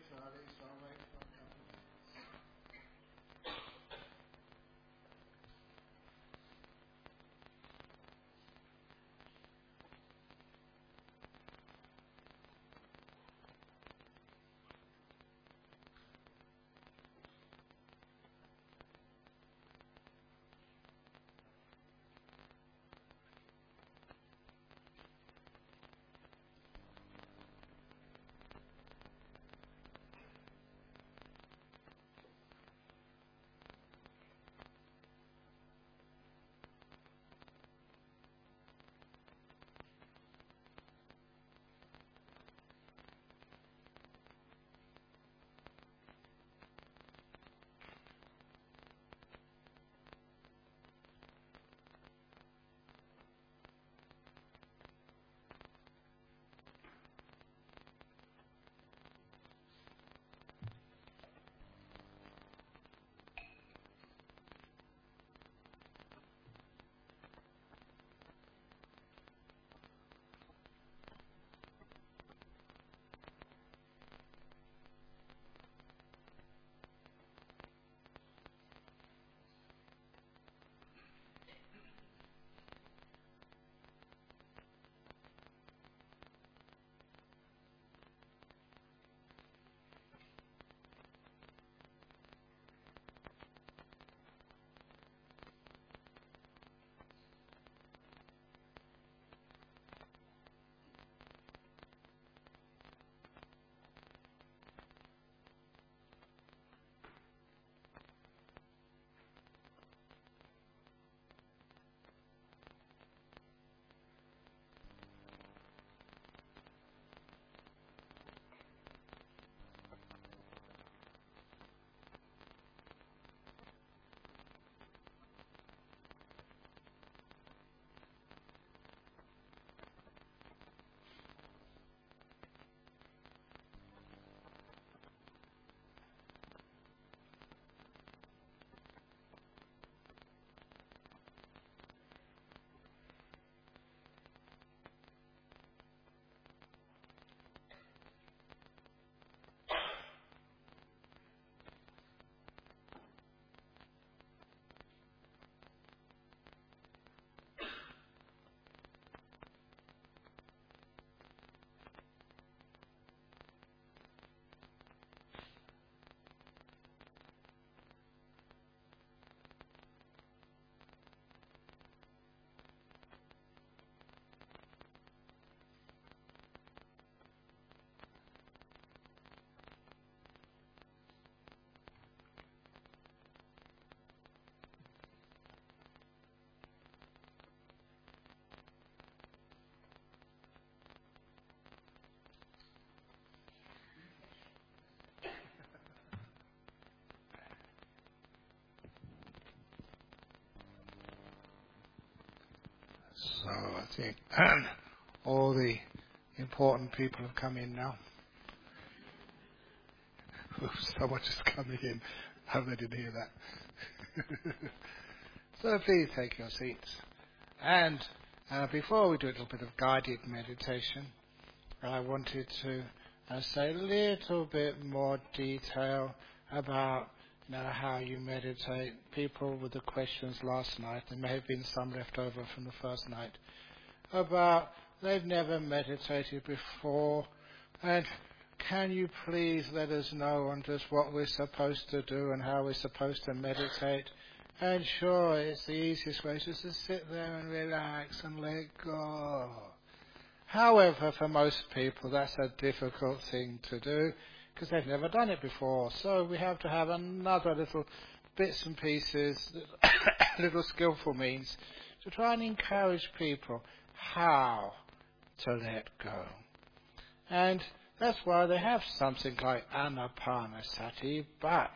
early, so I'll wait for a couple of minutes. So I think all the important people have come in now. So much is coming in. I didn't hear that. So please take your seats. And before we do a little bit of guided meditation, I wanted to say a little bit more detail about how you meditate. People with the questions last night, there may have been some left over from the first night, about they've never meditated before, and can you please let us know on just what we're supposed to do and how we're supposed to meditate? And sure, it's the easiest way just to sit there and relax and let go. However, for most people, that's a difficult thing to do because they've never done it before. So we have to have another little bits and pieces, little skillful means to try and encourage people how to let go. And that's why they have something like Anapanasati. But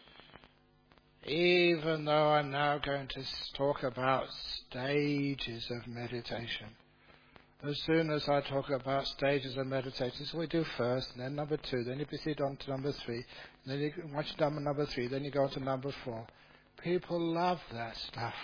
even though I'm now going to talk about stages of meditation, as soon as I talk about stages of meditation, so we do first, and then number 2, then you proceed on to number 3, and then once you've done number 3, then you go on to number 4. People love that stuff.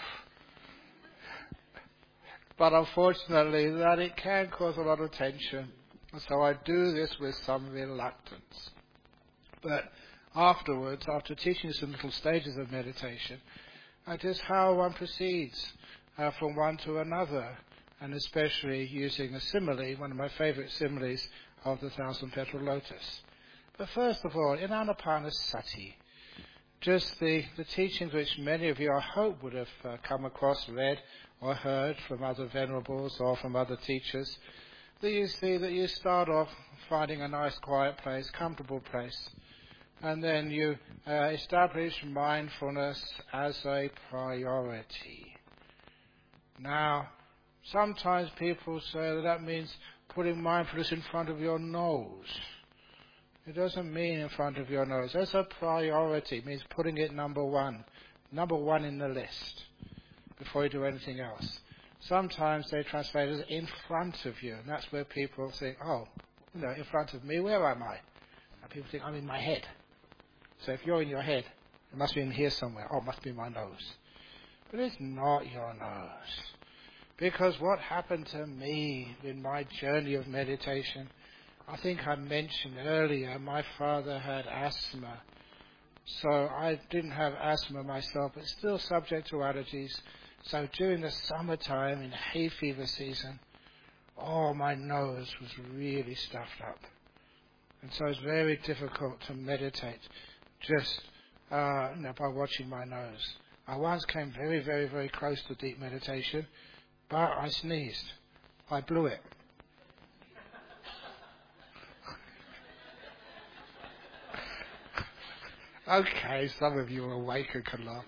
But unfortunately, that it can cause a lot of tension. So I do this with some reluctance. But afterwards, after teaching some little stages of meditation, just how one proceeds from one to another, and especially using a simile, one of my favourite similes of the thousand petal lotus. But first of all, in Anapanasati, just the teachings which many of you, I hope, would have come across, read or heard from other venerables or from other teachers, that you see that you start off finding a nice quiet place, comfortable place, and then you establish mindfulness as a priority. Now, sometimes people say that means putting mindfulness in front of your nose. It doesn't mean in front of your nose. As a priority, it means putting it number one in the list before you do anything else. Sometimes they translate it as in front of you, and that's where people think, oh, in front of me, where am I? And people think, I'm in my head. So if you're in your head, it must be in here somewhere. Oh, it must be my nose. But it's not your nose. Because what happened to me in my journey of meditation, I think I mentioned earlier, my father had asthma. So I didn't have asthma myself, but still subject to allergies. So during the summertime, in hay fever season, my nose was really stuffed up. And so it's very difficult to meditate just by watching my nose. I once came very, very, very close to deep meditation, but I sneezed. I blew it. Okay, some of you are awake and can laugh.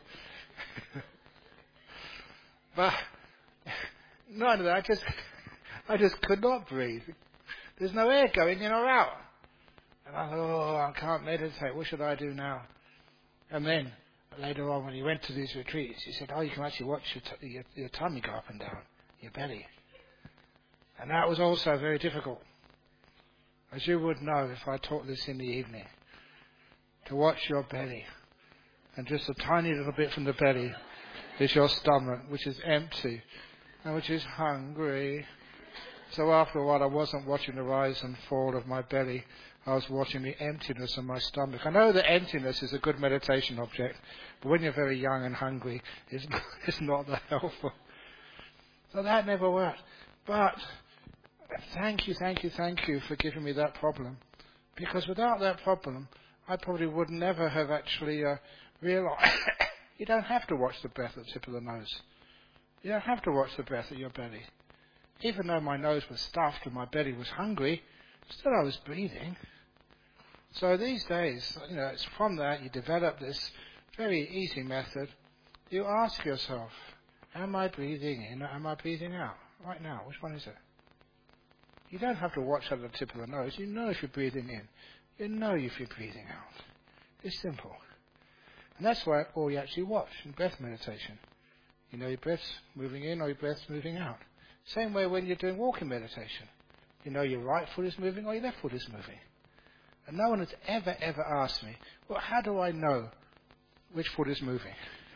But none of that. I just could not breathe. There's no air going in or out. And I thought, I can't meditate. What should I do now? And then later on, when he went to these retreats, he said, you can actually watch your tummy go up and down, your belly. And that was also very difficult. As you would know if I taught this in the evening, to watch your belly. And just a tiny little bit from the belly is your stomach, which is empty and which is hungry. So after a while, I wasn't watching the rise and fall of my belly. I was watching the emptiness of my stomach. I know that emptiness is a good meditation object, but when you're very young and hungry, it's not that helpful. So that never worked. But thank you for giving me that problem. Because without that problem, I probably would never have actually realized. You don't have to watch the breath at the tip of the nose. You don't have to watch the breath at your belly. Even though my nose was stuffed and my belly was hungry, still I was breathing. So these days, it's from that you develop this very easy method. You ask yourself, am I breathing in or am I breathing out? Right now, which one is it? You don't have to watch at the tip of the nose. You know if you're breathing in. You know if you're breathing out. It's simple. And that's why all you actually watch in breath meditation. You know your breath's moving in or your breath's moving out. Same way when you're doing walking meditation. You know your right foot is moving or your left foot is moving. And no one has ever asked me, well, how do I know which foot is moving?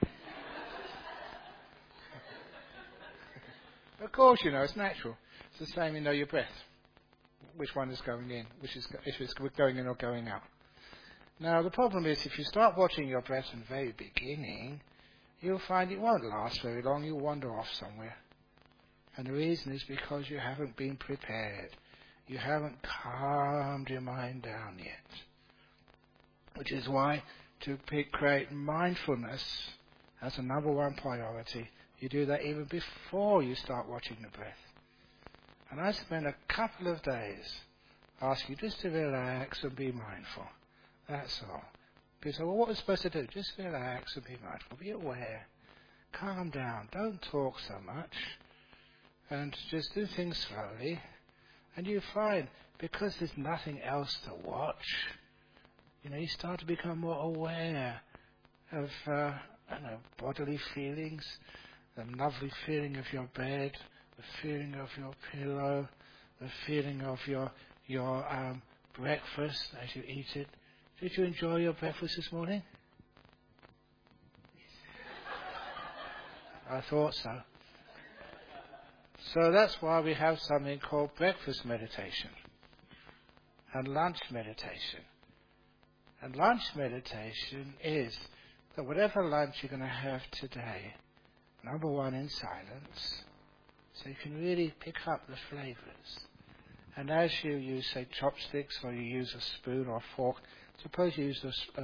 Of course you know, it's natural. It's the same, your breath. Which one is going in, if it's going in or going out. Now, the problem is, if you start watching your breath in the very beginning, you'll find it won't last very long. You'll wander off somewhere. And the reason is because you haven't been prepared. You haven't calmed your mind down yet. Which is why, to create mindfulness as a number one priority, you do that even before you start watching the breath. And I spend a couple of days asking you just to relax and be mindful. That's all. People say, well, what are we supposed to do? Just relax and be mindful. Be aware. Calm down. Don't talk so much. And just do things slowly. And you find, because there's nothing else to watch, you start to become more aware of bodily feelings, the lovely feeling of your bed, the feeling of your pillow, the feeling of your breakfast as you eat it. Did you enjoy your breakfast this morning? I thought so. So that's why we have something called breakfast meditation and lunch meditation. And lunch meditation is that whatever lunch you're going to have today, number one, in silence, so you can really pick up the flavors. And as you use, say, chopsticks, or you use a spoon or a fork, suppose you use,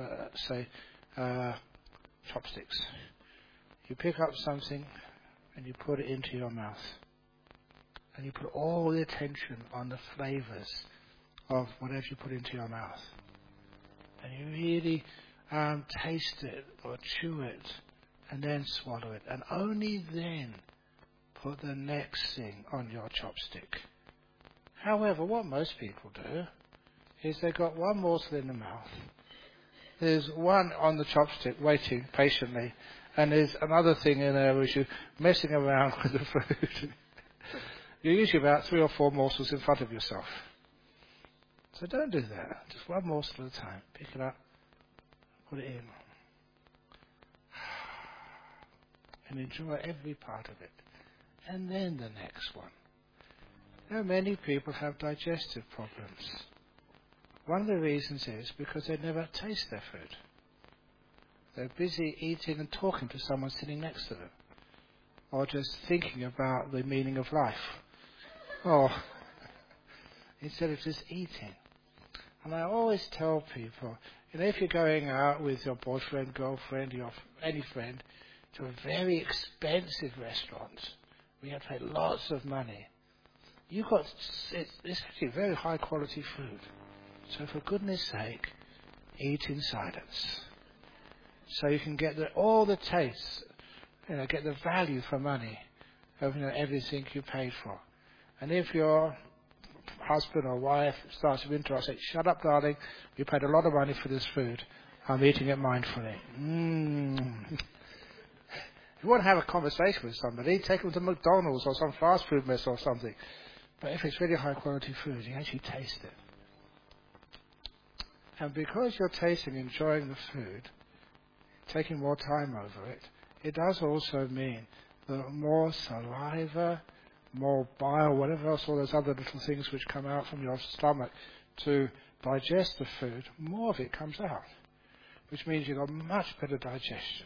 chopsticks. You pick up something and you put it into your mouth. And you put all the attention on the flavors of whatever you put into your mouth. And you really taste it or chew it and then swallow it. And only then put the next thing on your chopstick. However, what most people do is they've got one morsel in the mouth. There's one on the chopstick waiting patiently. And there's another thing in there which you're messing around with the food. You're usually about 3 or 4 morsels in front of yourself. So don't do that. Just one morsel at a time. Pick it up, put it in, and enjoy every part of it. And then the next one. Many people have digestive problems. One of the reasons is because they never taste their food. They're busy eating and talking to someone sitting next to them, or just thinking about the meaning of life, or instead of just eating. And I always tell people, if you're going out with your boyfriend, girlfriend, any friend, to a very expensive restaurant, where you have to pay lots of money, it's actually very high quality food. So for goodness sake, eat in silence. So you can get all the tastes, get the value for money of everything you paid for. And if your husband or wife starts to interrupt, say, "Shut up, darling, we paid a lot of money for this food. I'm eating it mindfully." If you want to have a conversation with somebody, take them to McDonald's or some fast food mess or something. But if it's really high quality food, you actually taste it. And because you're tasting, enjoying the food, taking more time over it, it does also mean that more saliva, more bile, whatever else, all those other little things which come out from your stomach to digest the food, more of it comes out, which means you've got much better digestion.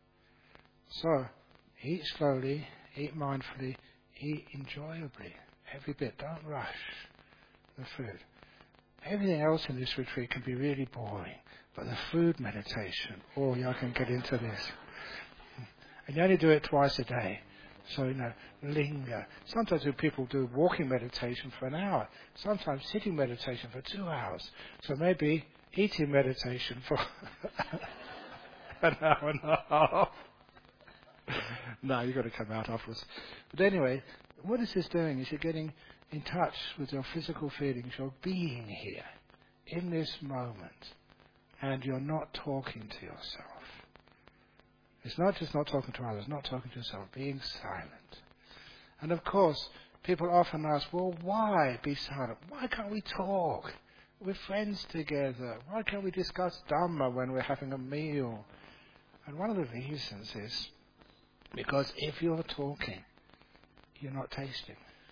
So, eat slowly, eat mindfully, eat enjoyably, every bit. Don't rush the food. Everything else in this retreat can be really boring, but the food meditation, I can get into this. And you only do it twice a day. So, linger. Sometimes people do walking meditation for an hour. Sometimes sitting meditation for 2 hours. So maybe eating meditation for an hour and a half. No, you've got to come out afterwards. But anyway, what this is doing is you're getting in touch with your physical feelings. You're being here in this moment. And you're not talking to yourself. It's not just not talking to others, not talking to yourself, being silent. And of course, people often ask, well, why be silent? Why can't we talk? We're friends together. Why can't we discuss Dhamma when we're having a meal? And one of the reasons is because if you're talking, you're not tasting.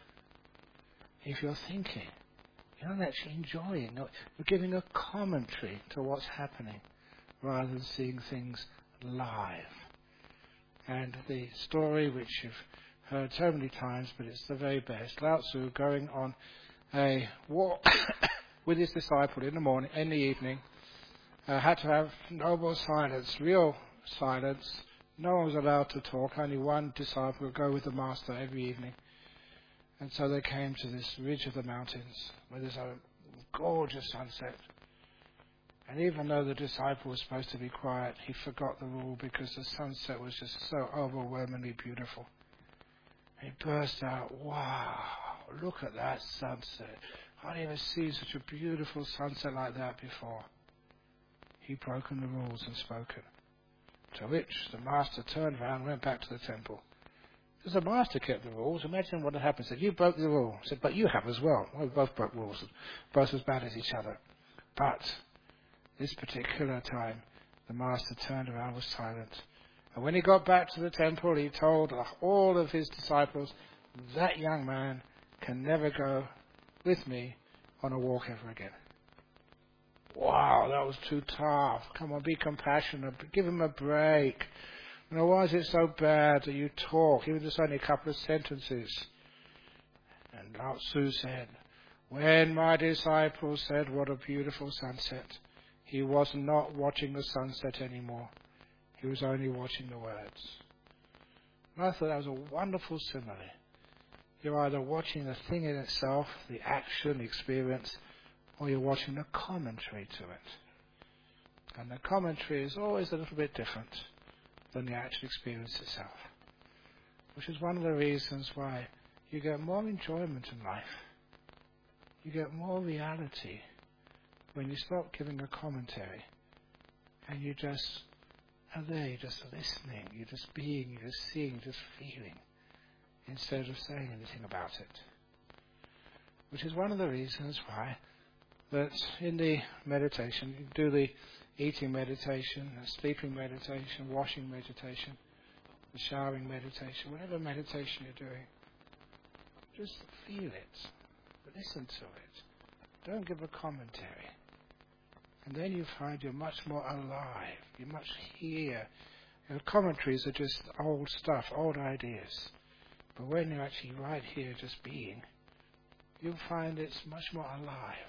If you're thinking, you're not actually enjoying. You're giving a commentary to what's happening rather than seeing things live. And the story which you've heard so many times, but it's the very best. Lao Tzu going on a walk with his disciple in the evening, had to have noble silence, real silence. No one was allowed to talk. Only one disciple would go with the master every evening. And so they came to this ridge of the mountains where there's a gorgeous sunset. And even though the disciple was supposed to be quiet, he forgot the rule because the sunset was just so overwhelmingly beautiful. He burst out, "Wow, look at that sunset. I've never seen such a beautiful sunset like that before." He'd broken the rules and spoken. To which the master turned around and went back to the temple. Because the master kept the rules, imagine what had happened. Said, "You broke the rule." Said, "But you have as well." Well, we both broke rules, both as bad as each other. But this particular time, the master turned around and was silent. And when he got back to the temple, he told all of his disciples, "That young man can never go with me on a walk ever again." wow, that was too tough. Come on, be compassionate. Give him a break. You know, why is it so bad that you talk, even just only a couple of sentences? And Lao Tzu said, when my disciple said, what a beautiful sunset, he was not watching the sunset anymore. He was only watching the words. And I thought that was a wonderful simile. You're either watching the thing in itself, the action, the experience, or you're watching the commentary to it. And the commentary is always a little bit different than the actual experience itself, which is one of the reasons why you get more enjoyment in life. You get more reality when you stop giving a commentary and you just are there, you're just listening, you're just being, you're just seeing, you're just feeling, instead of saying anything about it. Which is one of the reasons why that in the meditation, you do the eating meditation, the sleeping meditation, washing meditation, the showering meditation, whatever meditation you're doing, just feel it, listen to it, don't give a commentary. And then you find you're much more alive, you're much here. You know, commentaries are just old stuff, old ideas. But when you're actually right here just being, you'll find it's much more alive.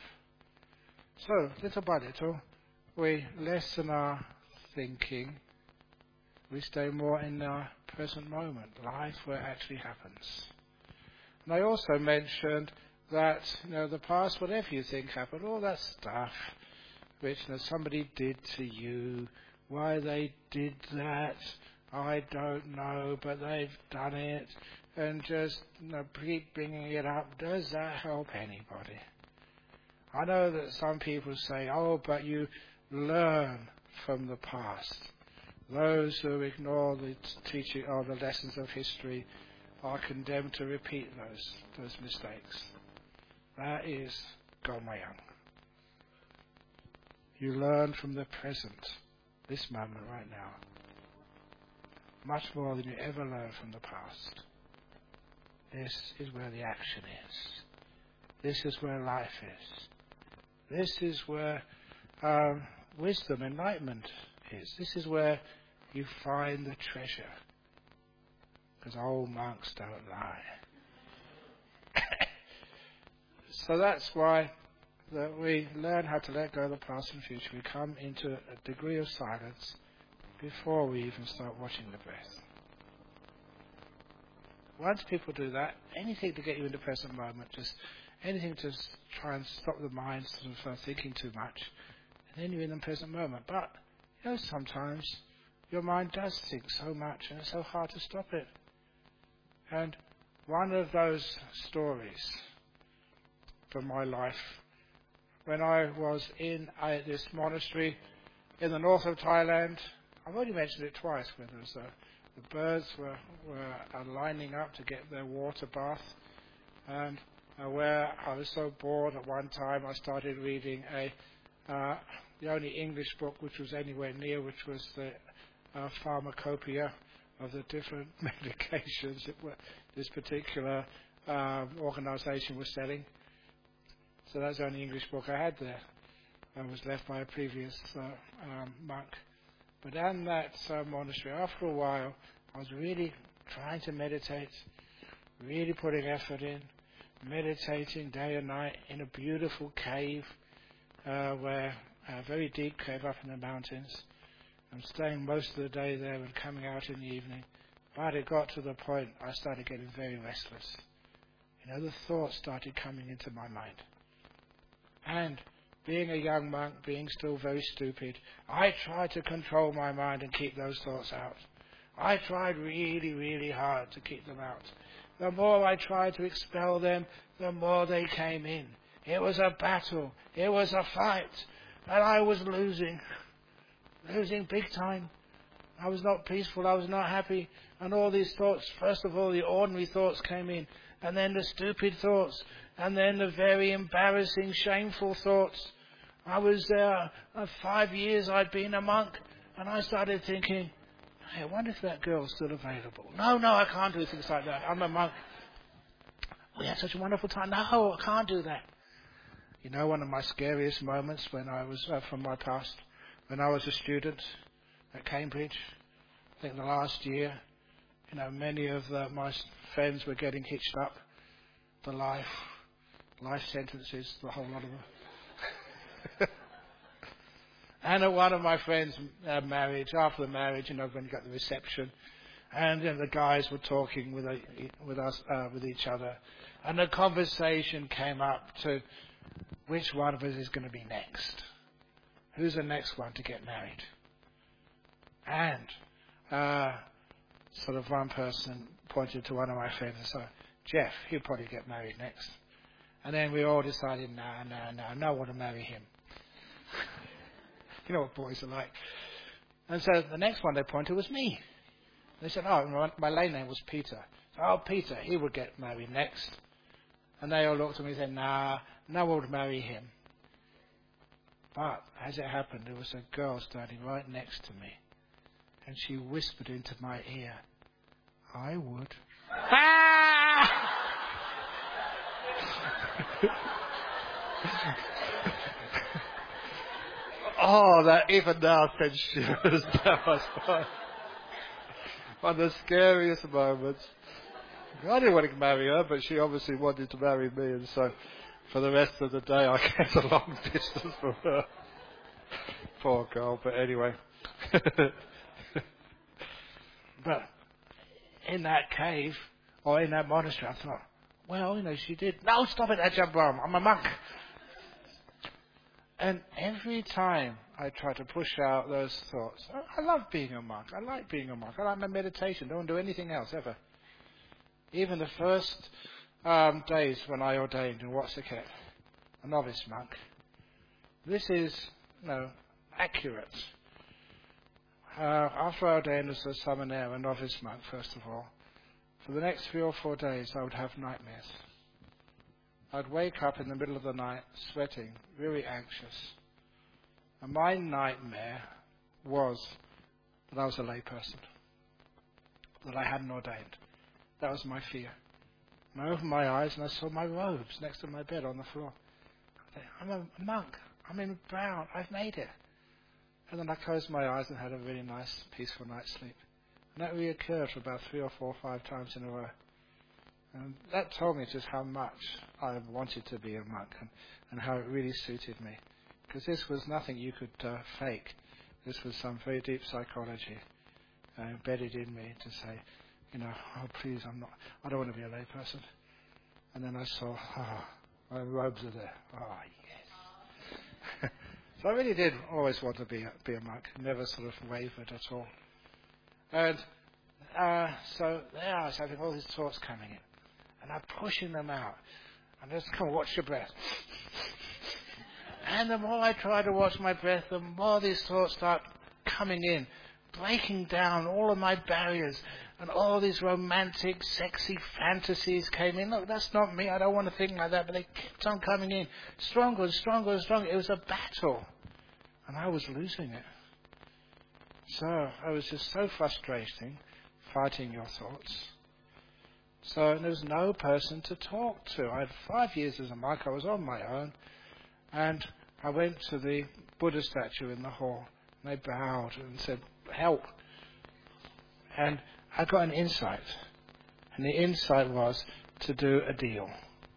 So, little by little, we lessen our thinking. We stay more in our present moment, life where it actually happens. And I also mentioned that, the past, whatever you think happened, all that stuff which somebody did to you, why they did that, I don't know, but they've done it, and just keep bringing it up. Does that help anybody? I know that some people say, oh, but you learn from the past. Those who ignore the teaching or the lessons of history are condemned to repeat those mistakes. That is Gomayang. You learn from the present, this moment right now, much more than you ever learned from the past. This is where the action is. This is where life is. This is where wisdom, enlightenment is. This is where you find the treasure. Because old monks don't lie. So that's why that we learn how to let go of the past and future. We come into a degree of silence before we even start watching the breath. Once people do that, anything to get you in the present moment, just anything to try and stop the mind from thinking too much, and then you're in the present moment. But, sometimes your mind does think so much and it's so hard to stop it. And one of those stories from my life, when I was in this monastery in the north of Thailand, I've already mentioned it twice, when there was the birds were lining up to get their water bath, and where I was so bored at one time, I started reading the only English book which was anywhere near, which was the pharmacopoeia of the different medications that this particular organisation was selling. So that's the only English book I had there. I was left by a previous monk. But in that monastery, after a while, I was really trying to meditate, really putting effort in, meditating day and night in a beautiful cave, where a very deep cave up in the mountains. I'm staying most of the day there and coming out in the evening. But it got to the point I started getting very restless. The thoughts started coming into my mind. And being a young monk, being still very stupid, I tried to control my mind and keep those thoughts out. I tried really, really hard to keep them out. The more I tried to expel them, the more they came in. It was a battle. It was a fight. And I was losing big time. I was not peaceful. I was not happy. And all these thoughts, first of all, the ordinary thoughts came in. And then the stupid thoughts. And then the very embarrassing, shameful thoughts. I was there 5 years I'd been a monk. And I started thinking, hey, I wonder if that girl's still available. No, I can't do things like that. I'm a monk. We had such a wonderful time. No, I can't do that. You know, one of my scariest moments when I was, from my past, when I was a student at Cambridge, I think the last year, many of my friends were getting hitched up for life sentences, the whole lot of them. And one of my friends' marriage, after the marriage, when you got the reception, and the guys were talking with each other, and the conversation came up to which one of us is going to be next. Who's the next one to get married? And sort of one person pointed to one of my friends and said, Jeff, he'll probably get married next. And then we all decided, no one to marry him. You know what boys are like. And so the next one they pointed was me. They said, my lay name was Peter. So, Peter, he would get married next. And they all looked at me and said, no one would marry him. But as it happened, there was a girl standing right next to me. And she whispered into my ear, I would. That even now sends shivers down my spine. One of the scariest moments. I didn't want to marry her, but she obviously wanted to marry me, and so for the rest of the day I kept a long distance from her. Poor girl, but anyway. But in that cave, or in that monastery, I thought, she did. No, stop it, Ajahn, I'm a monk. And every time I try to push out those thoughts, I love being a monk. I like being a monk. I like my meditation. Don't want to do anything else, ever. Even the first days when I ordained in Watsakhet, a novice monk, this is, accurate. After I ordained as a summoner, a novice monk, first of all, for the next 3 or 4 days I would have nightmares. I'd wake up in the middle of the night, sweating, very anxious. And my nightmare was that I was a layperson, that I hadn't ordained. That was my fear. And I opened my eyes and I saw my robes next to my bed on the floor. I'm a monk. I'm in brown. I've made it. And then I closed my eyes and had a really nice, peaceful night's sleep. And that reoccurred for about 3 or 4 or 5 times in a row. And that told me just how much I wanted to be a monk and how it really suited me. Because this was nothing you could fake. This was some very deep psychology embedded in me to say, please, I don't want to be a layperson. And then I saw, my robes are there. Oh, yes. So I really did always want to be a monk. Never sort of wavered at all. And so there I was having all these thoughts coming in. And I'm pushing them out. And just come on, watch your breath. And the more I try to watch my breath, the more these thoughts start coming in, breaking down all of my barriers. And all these romantic, sexy fantasies came in. Look, that's not me. I don't want to think like that. But they kept on coming in. Stronger and stronger and stronger. It was a battle. And I was losing it. So I was just so frustrating, fighting your thoughts. So there was no person to talk to. I had 5 years as a monk. I was on my own. And I went to the Buddha statue in the hall. And they bowed and said, help. And I got an insight. And the insight was to do a deal.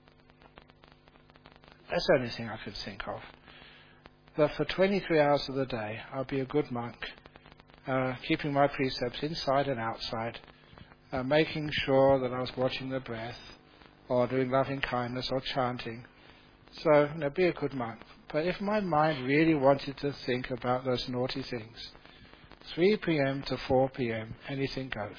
That's the only thing I could think of. That for 23 hours of the day, I'll be a good monk, keeping my precepts inside and outside, making sure that I was watching the breath, or doing loving kindness, or chanting. So, be a good monk. But if my mind really wanted to think about those naughty things, 3 p.m. to 4 p.m., anything goes.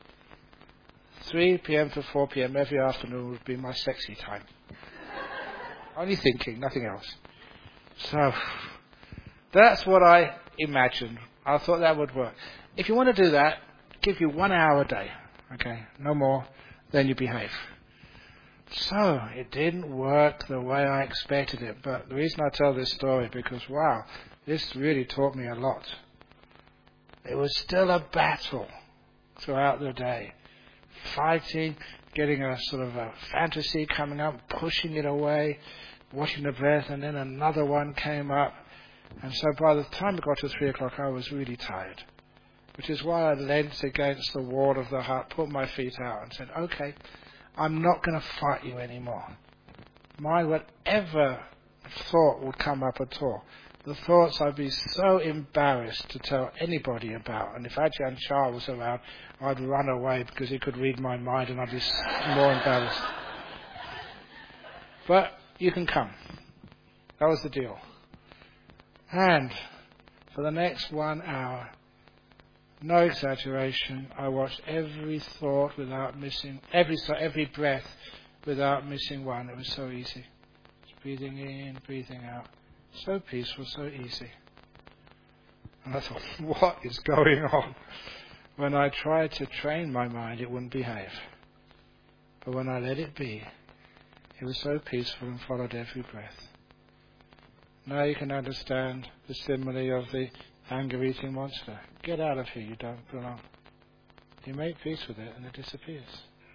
3 p.m. to 4 p.m. every afternoon would be my sexy time. Only thinking, nothing else. So, that's what I imagined. I thought that would work. If you want to do that, give you 1 hour a day. Okay, no more, then you behave. So, it didn't work the way I expected it. But the reason I tell this story, because wow, this really taught me a lot. It was still a battle throughout the day. Fighting, getting a sort of a fantasy coming up, pushing it away, watching the breath, and then another one came up. And so by the time it got to 3 o'clock, I was really tired, which is why I leant against the wall of the hut, put my feet out, and said, okay, I'm not going to fight you anymore. Mind whatever thought would come up at all. The thoughts I'd be so embarrassed to tell anybody about. And if Ajahn Chah was around, I'd run away because he could read my mind and I'd be more embarrassed. But you can come. That was the deal. And for the next 1 hour, no exaggeration, I watched every thought without missing, every breath without missing one. It was so easy. Just breathing in, breathing out. So peaceful, so easy. And I thought, what is going on? When I tried to train my mind, it wouldn't behave. But when I let it be, it was so peaceful and followed every breath. Now you can understand the simile of the anger-eating monster. Get out of here, you don't belong. You make peace with it and it disappears.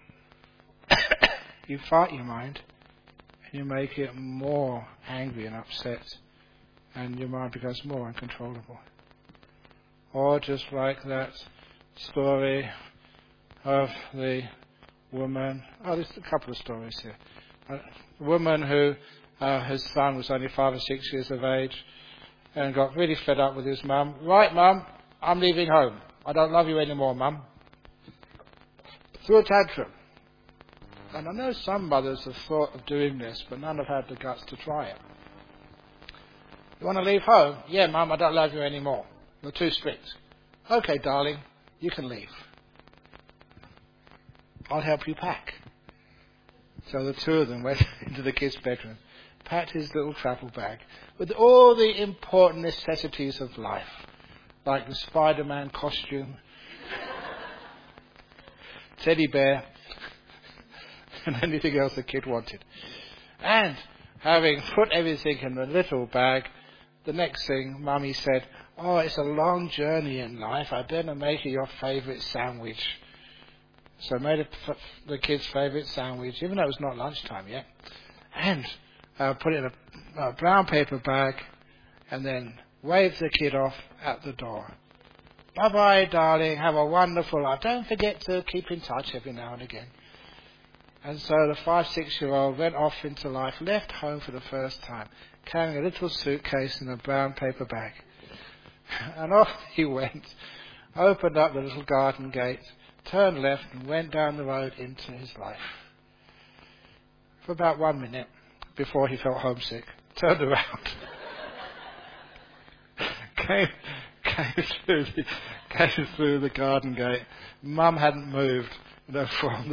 You fight your mind and you make it more angry and upset, and your mind becomes more uncontrollable. Or just like that story of the woman, there's a couple of stories here. A woman who his son was only 5 or 6 years of age and got really fed up with his mum. Right, Mum, I'm leaving home. I don't love you anymore, Mum. Threw a tantrum. And I know some mothers have thought of doing this, but none have had the guts to try it. You want to leave home? Yeah, Mum, I don't love you anymore. You're too strict. Okay, darling, you can leave. I'll help you pack. So the two of them went into the kid's bedroom, packed his little travel bag with all the important necessities of life, like the Spider-Man costume, teddy bear, and anything else the kid wanted. And having put everything in the little bag, the next thing Mummy said, oh, it's a long journey in life, I better make you your favourite sandwich. So I made the kid's favourite sandwich, even though it was not lunchtime yet, and put it in a brown paper bag, and then waved the kid off at the door. Bye-bye, darling, have a wonderful life. Don't forget to keep in touch every now and again. And so the 5-6-year-old went off into life, left home for the first time, carrying a little suitcase in a brown paper bag. And off he went, opened up the little garden gate, turned left and went down the road into his life. For about 1 minute before he felt homesick, turned around, came through the garden gate. Mum hadn't moved from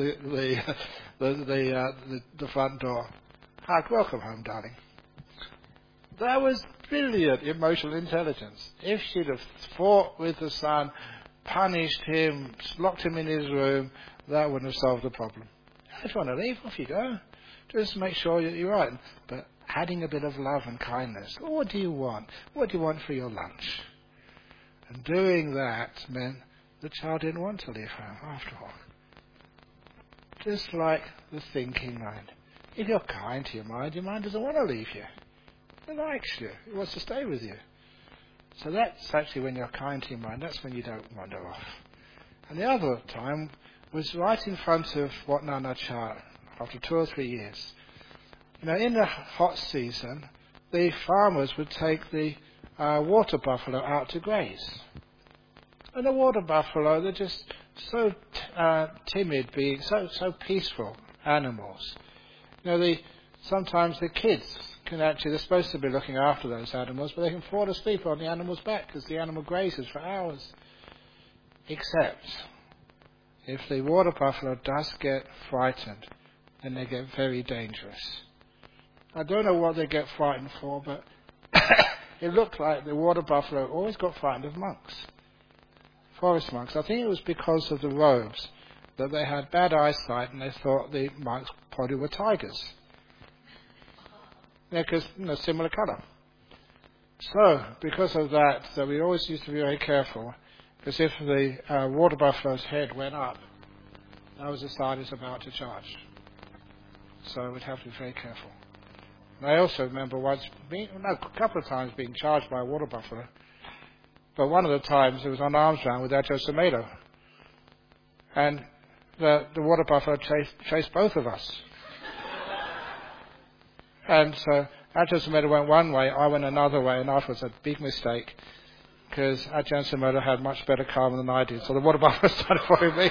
the front door. Hark, welcome home, darling. That was brilliant emotional intelligence. If she'd have fought with the son, punished him, locked him in his room, that wouldn't have solved the problem. If you want to leave, off you go. Just make sure that you're right. But adding a bit of love and kindness. What do you want? What do you want for your lunch? And doing that meant the child didn't want to leave home after all. Just like the thinking mind. If you're kind to your mind doesn't want to leave you. It likes you. It wants to stay with you. So that's actually when you're kind to your mind. That's when you don't wander off. And the other time was right in front of Wat Nana Nachar after 2 or 3 years. In the hot season, the farmers would take the water buffalo out to graze. And the water buffalo, they're just so timid beings, so peaceful animals. Sometimes the kids can actually, they're supposed to be looking after those animals, but they can fall asleep on the animal's back because the animal grazes for hours. Except if the water buffalo does get frightened, then they get very dangerous. I don't know what they get frightened for, but it looked like the water buffalo always got frightened of monks, forest monks. I think it was because of the robes, that they had bad eyesight and they thought the monks probably were tigers. Yeah, because, similar colour. So, because of that, we always used to be very careful, because if the water buffalo's head went up, that was a sign it's about to charge. So we'd have to be very careful. I also remember once, a couple of times being charged by a water buffalo. But one of the times it was on arms round with Ajahn Sumedho. And the water buffalo chased both of us. And so Ajahn Sumedho went one way, I went another way, and afterwards a big mistake, because Ajahn Sumedho had much better karma than I did. So the water buffalo started following me.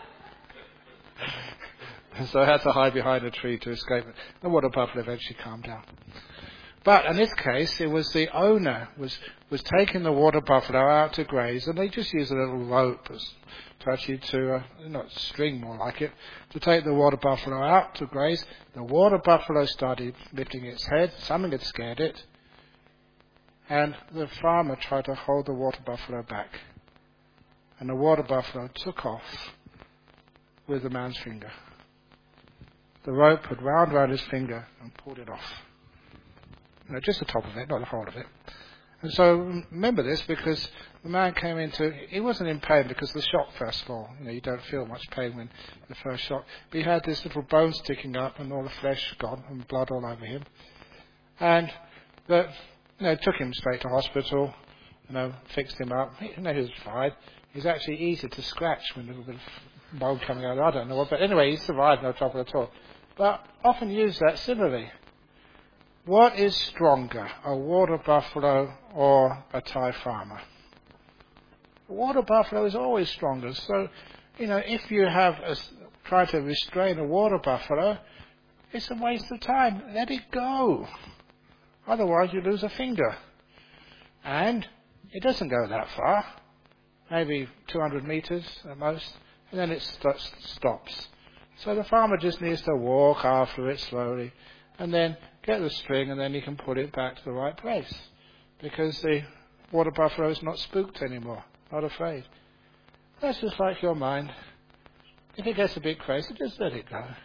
So I had to hide behind a tree to escape it. The water buffalo eventually calmed down. But in this case, it was the owner was taking the water buffalo out to graze, and they just used a little rope to actually not string more like it, to take the water buffalo out to graze. The water buffalo started lifting its head. Something had scared it, and the farmer tried to hold the water buffalo back, and the water buffalo took off with the man's finger. The rope had wound around his finger and pulled it off. Just the top of it, not the whole of it. And so remember this, because the man came he wasn't in pain because of the shock first of all. You don't feel much pain when the first shock. But he had this little bone sticking up and all the flesh gone and blood all over him. And took him straight to hospital, fixed him up. He was fine. He was actually easy to scratch when there was a bit of bone coming out. I don't know what, but anyway, he survived, no trouble at all. But often use that similarly. What is stronger, a water buffalo or a Thai farmer? A water buffalo is always stronger. So, if you have try to restrain a water buffalo, it's a waste of time. Let it go. Otherwise, you lose a finger. And it doesn't go that far, maybe 200 meters at most, and then it stops. So the farmer just needs to walk after it slowly, and then get the string, and then you can put it back to the right place. Because the water buffalo is not spooked anymore, not afraid. That's just like your mind. If it gets a bit crazy, just let it go.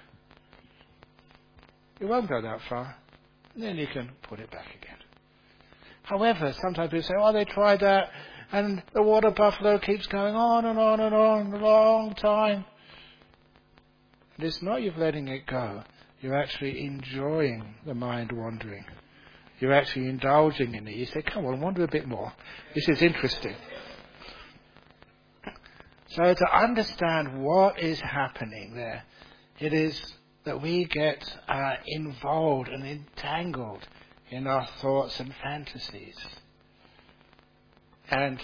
It won't go that far, and then you can put it back again. However, sometimes people say, they tried that, and the water buffalo keeps going on and on and on a long time. And it's not you letting it go. You're actually enjoying the mind wandering. You're actually indulging in it. You say, come on, wander a bit more. This is interesting. So to understand what is happening there, it is that we get involved and entangled in our thoughts and fantasies. And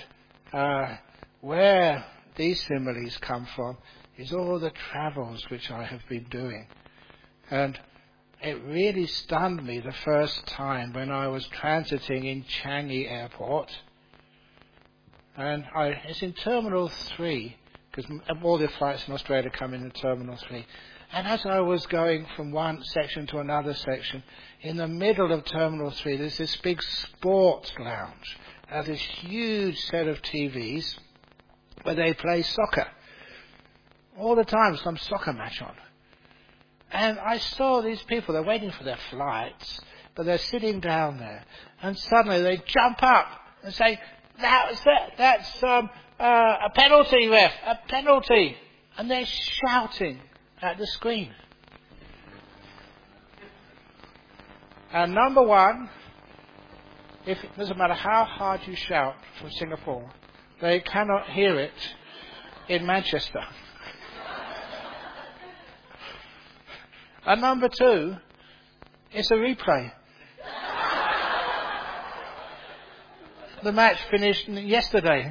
where these similes come from is all the travels which I have been doing. And it really stunned me the first time when I was transiting in Changi Airport. And it's in Terminal 3, because all the flights in Australia come in Terminal 3. And as I was going from one section to another section, in the middle of Terminal 3, there's this big sports lounge. This huge set of TVs where they play soccer. All the time, some soccer match on. And I saw these people, they're waiting for their flights, but they're sitting down there. And suddenly they jump up and say, that's a penalty, ref, a penalty. And they're shouting at the screen. And number one, it doesn't matter how hard you shout from Singapore, they cannot hear it in Manchester. And number two, it's a replay. The match finished yesterday.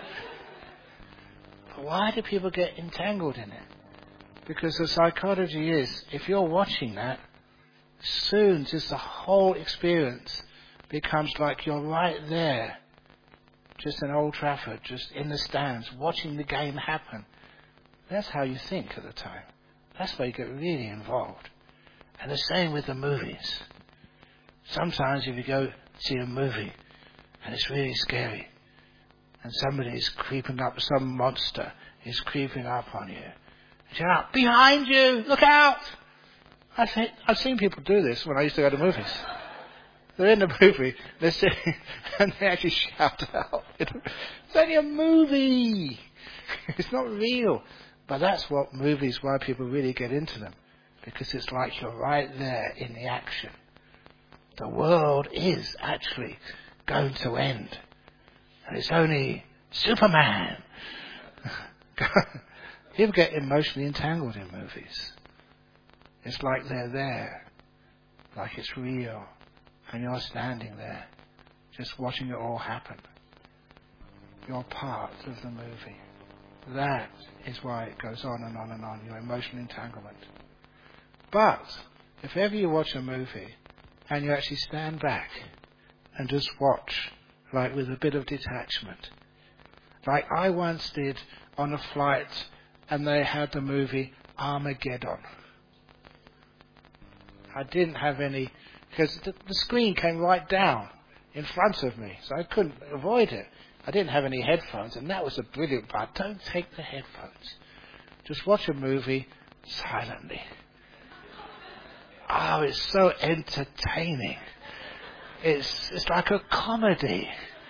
Why do people get entangled in it? Because the psychology is, if you're watching that, soon just the whole experience becomes like you're right there, just in Old Trafford, just in the stands, watching the game happen. That's how you think at the time. That's where you get really involved. And the same with the movies. Sometimes if you go see a movie and it's really scary and somebody is creeping up, some monster is creeping up on you, you shout, behind you, look out! I've seen people do this when I used to go to movies. They're in the movie, they're sitting, and they actually shout out. It's only a movie! It's not real. But that's what movies, why people really get into them. Because it's like you're right there in the action. the world is actually going to end. And it's only Superman. People get emotionally entangled in movies. It's like they're there, like it's real, and you're standing there, just watching it all happen. You're part of the movie. That is why it goes on and on and on, your emotional entanglement. But if ever you watch a movie and you actually stand back and just watch, like with a bit of detachment, like I once did on a flight, and they had the movie Armageddon. I didn't have any, because the screen came right down in front of me, so I couldn't avoid it. I didn't have any headphones, and that was a brilliant part. Don't take the headphones. Just watch a movie silently. Oh, it's so entertaining. It's like a comedy.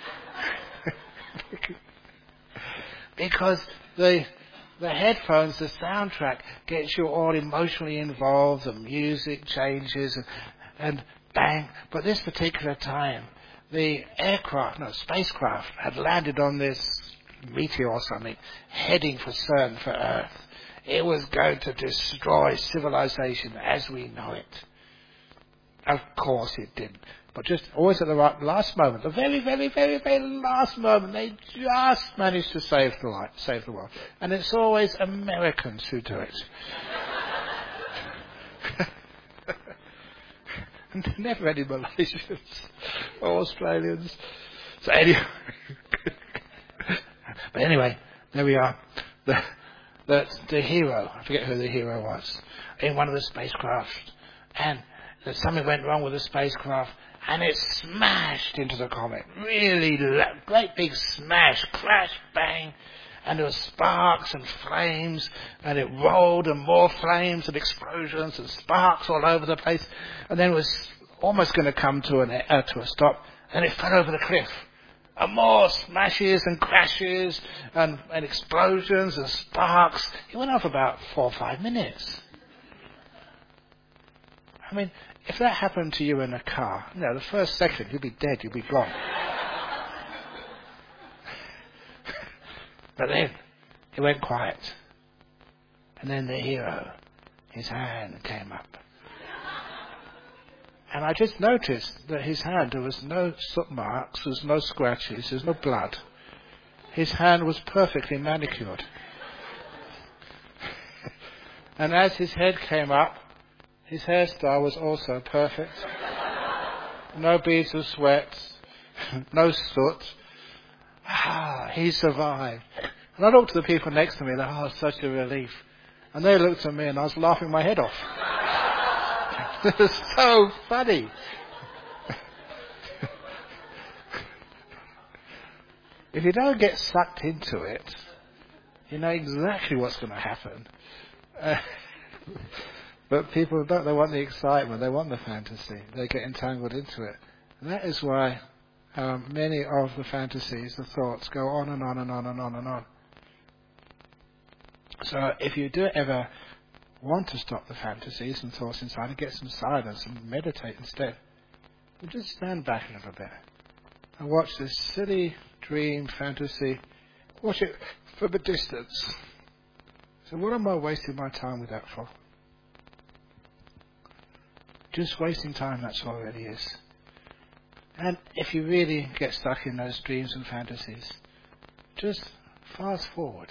Because the headphones, the soundtrack gets you all emotionally involved, the music changes and bang. But this particular time, the spacecraft had landed on this meteor or something, heading for CERN, for Earth. It was going to destroy civilization as we know it. Of course it didn't. But just always at the last moment, the very, very, very, very last moment, they just managed to save the world. And it's always Americans who do it. And never any Malaysians or Australians. So anyway, but anyway, there we are. The hero, I forget who the hero was, in one of the spacecraft, and something went wrong with the spacecraft, and it smashed into the comet. Really great big smash, crash, bang. And there were sparks and flames, and it rolled, and more flames and explosions and sparks all over the place. And then it was almost going to come to a stop, and it fell over the cliff. And more smashes and crashes and explosions and sparks. It went on for about 4 or 5 minutes. I mean, if that happened to you in a car, the first second you'd be dead, you'd be gone. But then it went quiet. And then the hero, his hand came up. And I just noticed that his hand, there was no soot marks, there was no scratches, there was no blood. His hand was perfectly manicured. And as his head came up, his hairstyle was also perfect. No beads of sweat, no soot. He survived. And I looked at the people next to me, and such a relief. And they looked at me, and I was laughing my head off. It was so funny. If you don't get sucked into it, you know exactly what's going to happen. But people don't. They want the excitement. They want the fantasy. They get entangled into it. And that is why many of the fantasies, the thoughts, go on and on and on and on and on. So if you do ever want to stop the fantasies and thoughts inside and get some silence and meditate instead, you just stand back a little bit and watch this silly dream, fantasy. Watch it from a distance. So what am I wasting my time with that for? Just wasting time, that's all it really is. And if you really get stuck in those dreams and fantasies, just fast forward.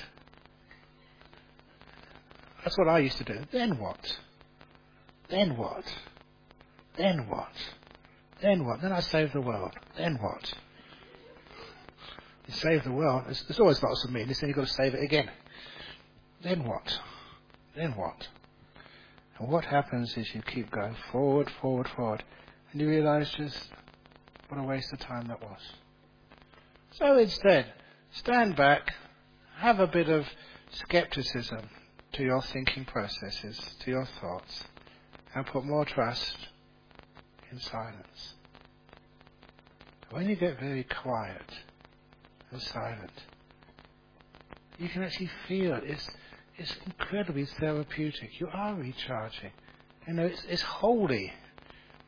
That's what I used to do. Then what? Then what? Then what? Then what? Then I save the world. Then what? You save the world. There's always lots of meanness, then you've got to save it again. Then what? Then what? And what happens is you keep going forward, forward, forward, and you realise just what a waste of time that was. So instead, stand back, have a bit of skepticism to your thinking processes, to your thoughts, and put more trust in silence. When you get very quiet and silent, you can actually feel it. It's incredibly therapeutic. You are recharging. It's holy.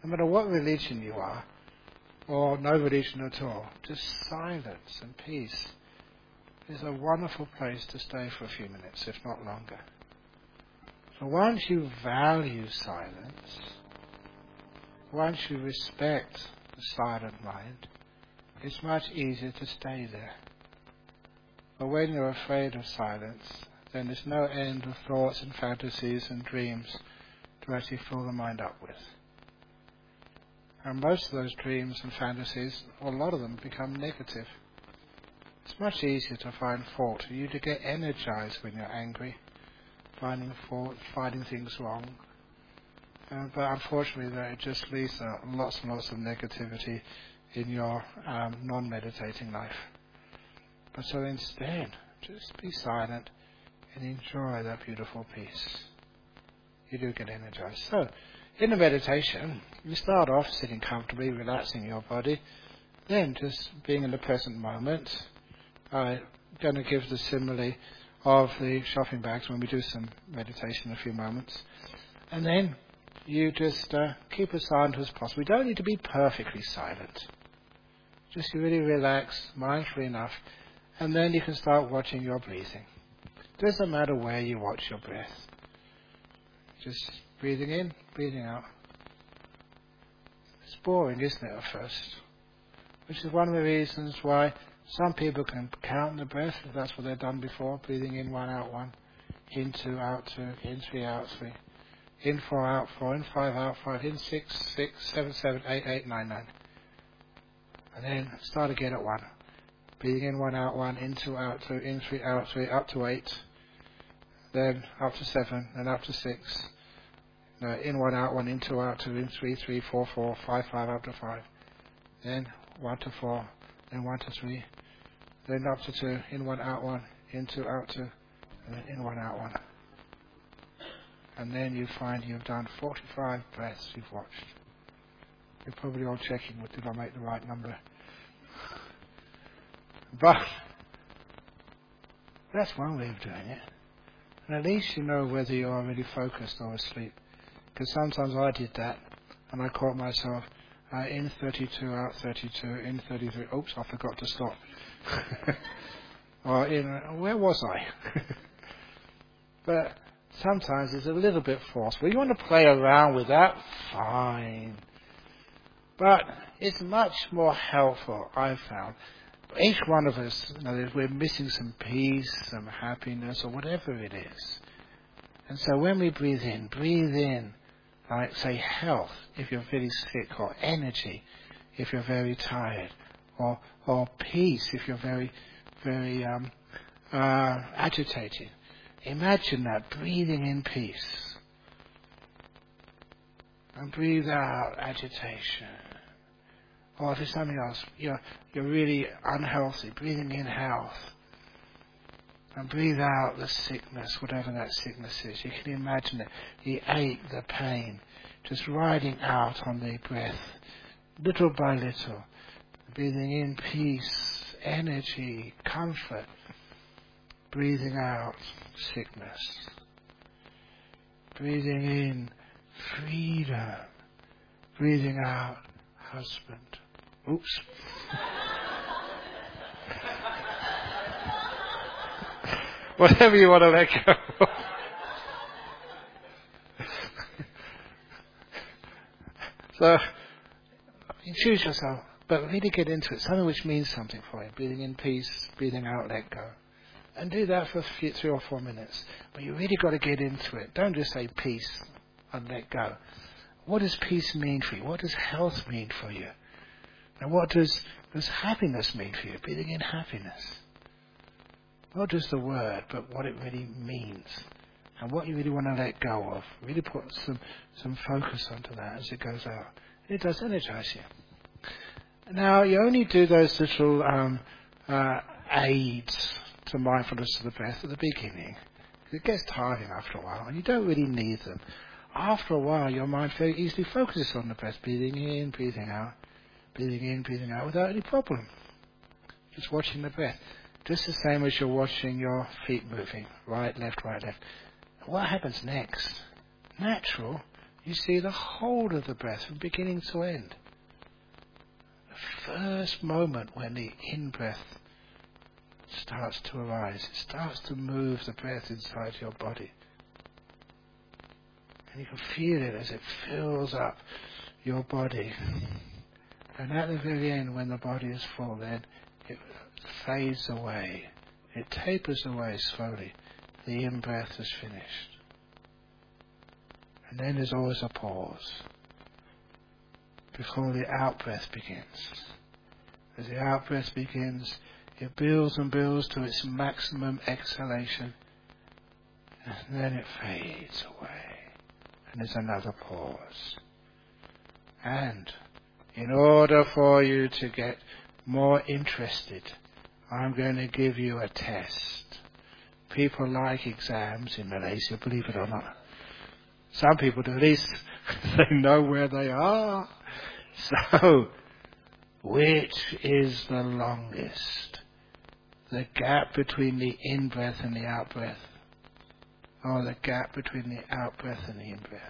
no matter what religion you are, or no religion at all, just silence and peace is a wonderful place to stay for a few minutes, if not longer. So once you value silence, once you respect the silent mind, it's much easier to stay there. But when you're afraid of silence, then there's no end of thoughts and fantasies and dreams to actually fill the mind up with. And most of those dreams and fantasies, or a lot of them, become negative. It's much easier to find fault, for you to get energized when you're angry, finding fault, finding things wrong. But unfortunately, it just leads to lots and lots of negativity in your non-meditating life. But so instead, just be silent and enjoy that beautiful peace. You do get energized. So, in the meditation, you start off sitting comfortably, relaxing your body, then just being in the present moment. I'm going to give the simile of the shopping bags when we do some meditation in a few moments. And then you just keep as silent as possible. You don't need to be perfectly silent. Just really relax, mindfully enough, and then you can start watching your breathing. Doesn't matter where you watch your breath. Just breathing in, breathing out. It's boring, isn't it, at first? Which is one of the reasons why some people can count the breath, if that's what they've done before, breathing in 1, out 1, in 2, out 2, in 3, out 3, in 4, out 4, in 5, out 5, in 6, 6, 7, 7, 8, 8, 9, 9. And then start again at 1. Breathing in 1, out 1, in 2, out 2, in 3, out 3, up to 8. Then up to 7, then up to 6. In 1, out 1, in 2, out 2, in 3, 3, 4, 4, 5, 5, up to 5. Then 1 to 4, then 1 to 3, then up to 2, in 1, out 1, in 2, out 2, and then in 1, out 1. And then you find you've done 45 breaths you've watched. You're probably all checking, did I make the right number? But that's one way of doing it. And at least you know whether you're already focused or asleep. Because sometimes I did that, and I caught myself in 32, out 32, in 33. Oops, I forgot to stop. Or where was I? But sometimes it's a little bit forceful. You want to play around with that? Fine. But it's much more helpful, I've found. Each one of us, we're missing some peace, some happiness, or whatever it is. And so when we breathe in, like say health, if you're very sick, or energy, if you're very tired, or peace, if you're very, very agitated. Imagine that, breathing in peace. And breathe out agitation. Or if it's something else, you're really unhealthy, breathing in health. And breathe out the sickness, whatever that sickness is. You can imagine it, the ache, the pain, just riding out on the breath, little by little. Breathing in peace, energy, comfort. Breathing out sickness. Breathing in freedom. Breathing out husband. Oops. Whatever you want to let go. So, you choose yourself, but really get into it. Something which means something for you. Breathing in peace, breathing out, let go. And do that for 3 or 4 minutes. But you really got to get into it. Don't just say peace and let go. What does peace mean for you? What does health mean for you? And what does happiness mean for you? Breathing in happiness. Not just the word, but what it really means. And what you really want to let go of. Really put some focus onto that as it goes out. It does energize you. Now, you only do those little aids to mindfulness of the breath at the beginning. It gets tiring after a while, and you don't really need them. After a while, your mind very easily focuses on the breath, breathing in, breathing out, breathing in, breathing out, without any problem. Just watching the breath. Just the same as you're watching your feet moving, right, left, right, left. What happens next? Natural. You see the whole of the breath from beginning to end. The first moment when the in-breath starts to arise, it starts to move the breath inside your body. And you can feel it as it fills up your body. And at the very end, when the body is full, then it fades away. It tapers away slowly. The in-breath is finished. And then there's always a pause before the out-breath begins. As the out-breath begins, it builds and builds to its maximum exhalation. And then it fades away. And there's another pause. And in order for you to get more interested, I'm going to give you a test. People like exams in Malaysia, believe it or not. Some people, at least, they know where they are. So, which is the longest? The gap between the in-breath and the out-breath? Or the gap between the out-breath and the in-breath?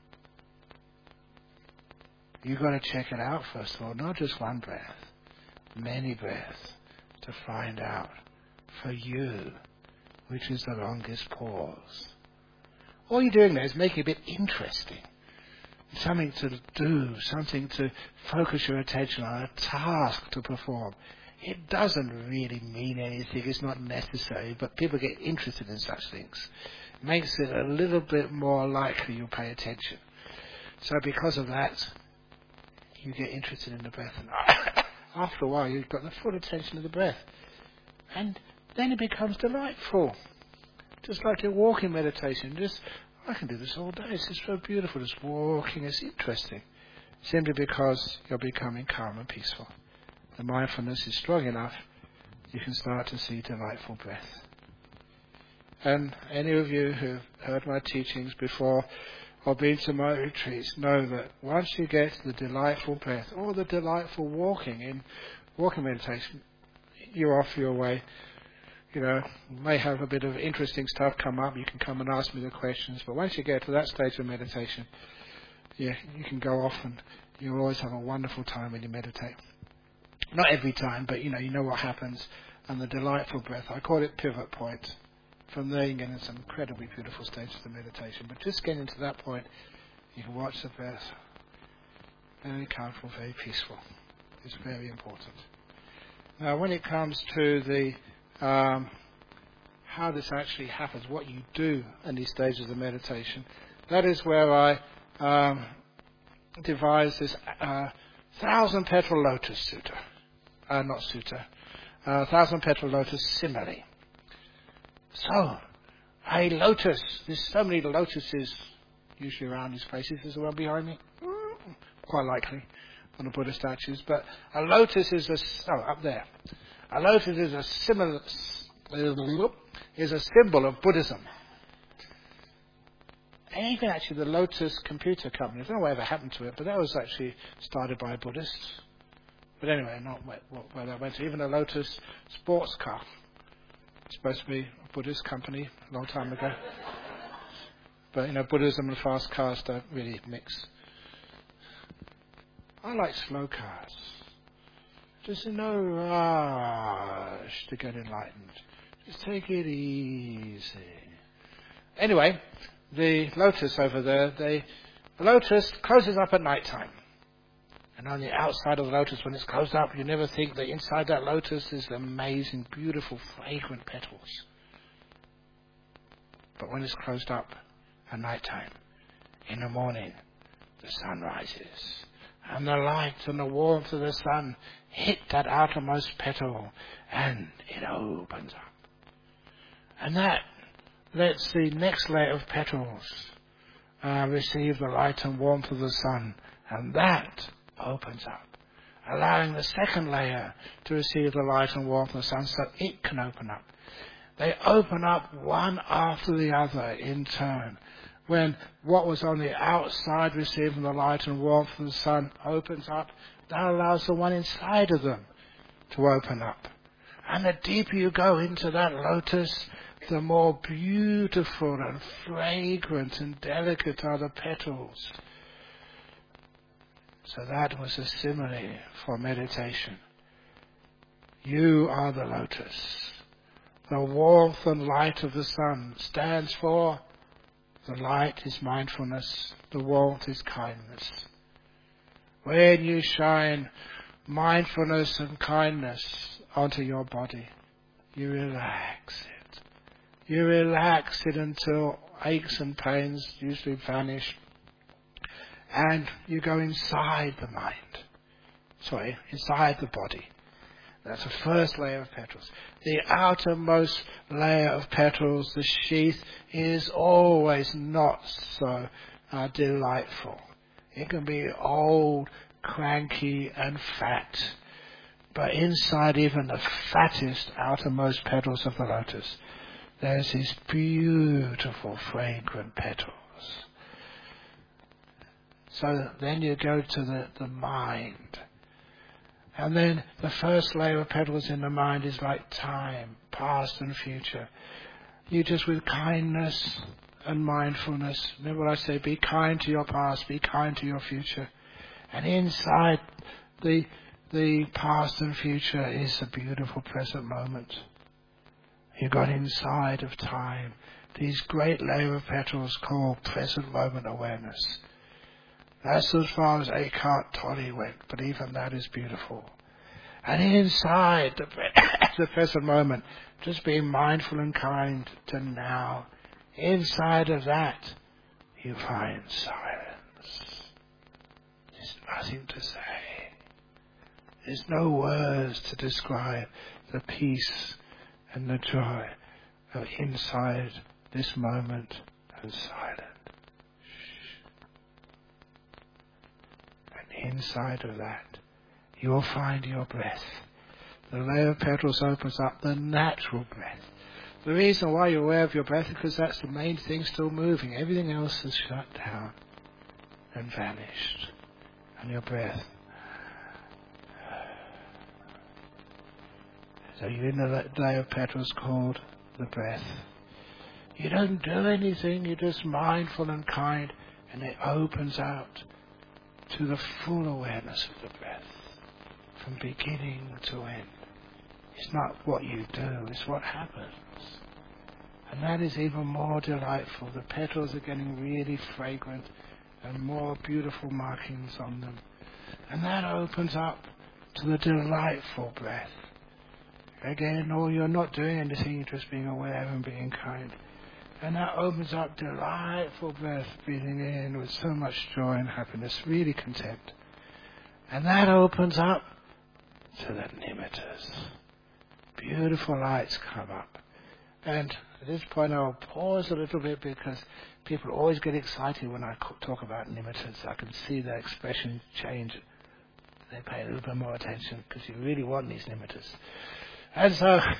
You've got to check it out first of all. Not just one breath, many breaths, to find out for you which is the longest pause. All you're doing there is making it a bit interesting. Something to do, something to focus your attention on, a task to perform. It doesn't really mean anything, it's not necessary, but people get interested in such things. It makes it a little bit more likely you'll pay attention. So because of that, you get interested in the breath, and after a while you've got the full attention of the breath. And then it becomes delightful. Just like your walking meditation. I can do this all day. It's just so beautiful. Just walking is interesting. Simply because you're becoming calm and peaceful. The mindfulness is strong enough, you can start to see delightful breath. And any of you who've heard my teachings before or been to my retreats know that once you get the delightful breath or the delightful walking in walking meditation, you're off your way. You may have a bit of interesting stuff come up. You can come and ask me the questions. But once you get to that stage of meditation, you can go off and you'll always have a wonderful time when you meditate. Not every time, but you know what happens. And the delightful breath, I call it pivot point. From there you can get into some incredibly beautiful stages of meditation. But just getting to that point, you can watch the breath. Very calmful, very peaceful. It's very important. Now when it comes to the how this actually happens, what you do in these stages of meditation, that is where I devised this 1,000-petal lotus sutta. Not sutta. 1,000-petal lotus simile. So, a lotus. There's so many lotuses usually around these places. There's one behind me. Quite likely on the Buddha statues. But a lotus is up there. A lotus is a symbol of Buddhism. And even actually the Lotus Computer Company, I don't know whatever happened to it, but that was actually started by Buddhists. But anyway, not where that went to. Even a Lotus sports car. It's supposed to be a Buddhist company a long time ago. But Buddhism and fast cars don't really mix. I like slow cars. Just no rush to get enlightened. Just take it easy. Anyway, the lotus over there, the lotus closes up at night time. And on the outside of the lotus, when it's closed up, you never think that inside that lotus is amazing, beautiful, fragrant petals. But when it's closed up at night time, in the morning, the sun rises. And the light and the warmth of the sun hit that outermost petal, and it opens up. And that lets the next layer of petals receive the light and warmth of the sun, and that opens up, allowing the second layer to receive the light and warmth of the sun so it can open up. They open up one after the other in turn. When what was on the outside receiving the light and warmth of the sun opens up, that allows the one inside of them to open up. And the deeper you go into that lotus, the more beautiful and fragrant and delicate are the petals. So that was a simile for meditation. You are the lotus. The warmth and light of the sun stands for the light is mindfulness, the warmth is kindness. When you shine mindfulness and kindness onto your body, you relax it. You relax it until aches and pains usually vanish, and you go inside the mind. Inside the body. That's the first layer of petals. The outermost layer of petals, the sheath, is always not so delightful. It can be old, cranky and fat. But inside even the fattest outermost petals of the lotus, there's these beautiful fragrant petals. So then you go to the mind. And then the first layer of petals in the mind is like time, past and future. You just with kindness and mindfulness. Remember what I say, be kind to your past, be kind to your future. And inside the past and future is the beautiful present moment. You got inside of time. These great layer of petals called present moment awareness. That's as far as Eckhart Tolle went, but even that is beautiful. And inside the present moment, just being mindful and kind to now, inside of that, you find silence. There's nothing to say. There's no words to describe the peace and the joy of inside this moment and silent. Inside of that, you will find your breath. The layer of petals opens up the natural breath. The reason why you're aware of your breath is because that's the main thing still moving. Everything else is shut down and vanished. And your breath. So you're in the layer of petals called the breath. You don't do anything, you're just mindful and kind, and it opens out to the full awareness of the breath, from beginning to end. It's not what you do, it's what happens. And that is even more delightful. The petals are getting really fragrant and more beautiful markings on them. And that opens up to the delightful breath. Again, you're not doing anything, you're just being aware and being kind. And that opens up delightful breath, breathing in with so much joy and happiness, really content. And that opens up to the nimittas. Beautiful lights come up. And at this point I'll pause a little bit because people always get excited when I talk about nimittas. I can see their expression change. They pay a little bit more attention because you really want these nimittas. And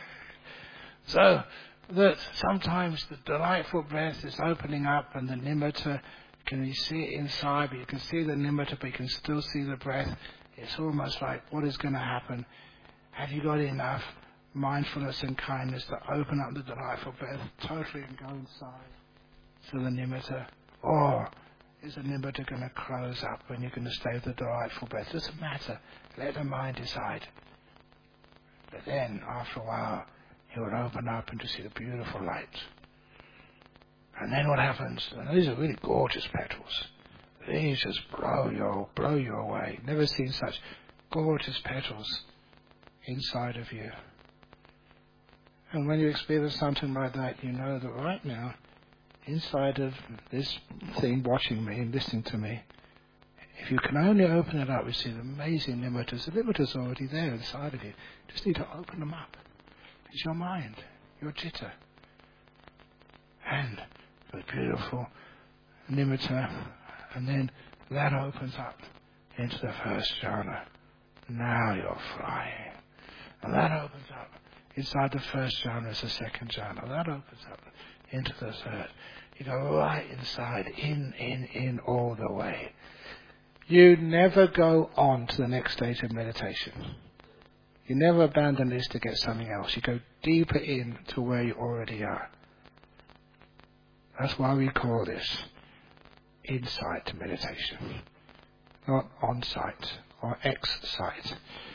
so that sometimes the delightful breath is opening up and the nimitta, can you see it inside, but you can see the nimitta, but you can still see the breath. It's almost like, what is going to happen? Have you got enough mindfulness and kindness to open up the delightful breath totally and go inside to the nimitta? Or is the nimitta going to close up and you're going to stay with the delightful breath? It doesn't matter. Let the mind decide. But then, after a while, it will open up and to see the beautiful light. And then what happens? And these are really gorgeous petals. These just blow you away. Never seen such gorgeous petals inside of you. And when you experience something like that, you know that right now, inside of this thing watching me and listening to me, if you can only open it up, you see the amazing nimittas. The nimittas are already there inside of you. You just need to open them up. It's your mind, your citta. And the beautiful nimitta, and then that opens up into the first jhana. Now you're flying. And that opens up. Inside the first jhana is the second jhana. That opens up into the third. You go right inside, in all the way. You never go on to the next stage of meditation. You never abandon this to get something else. You go deeper in to where you already are. That's why we call this insight meditation, not on-site or ex-site.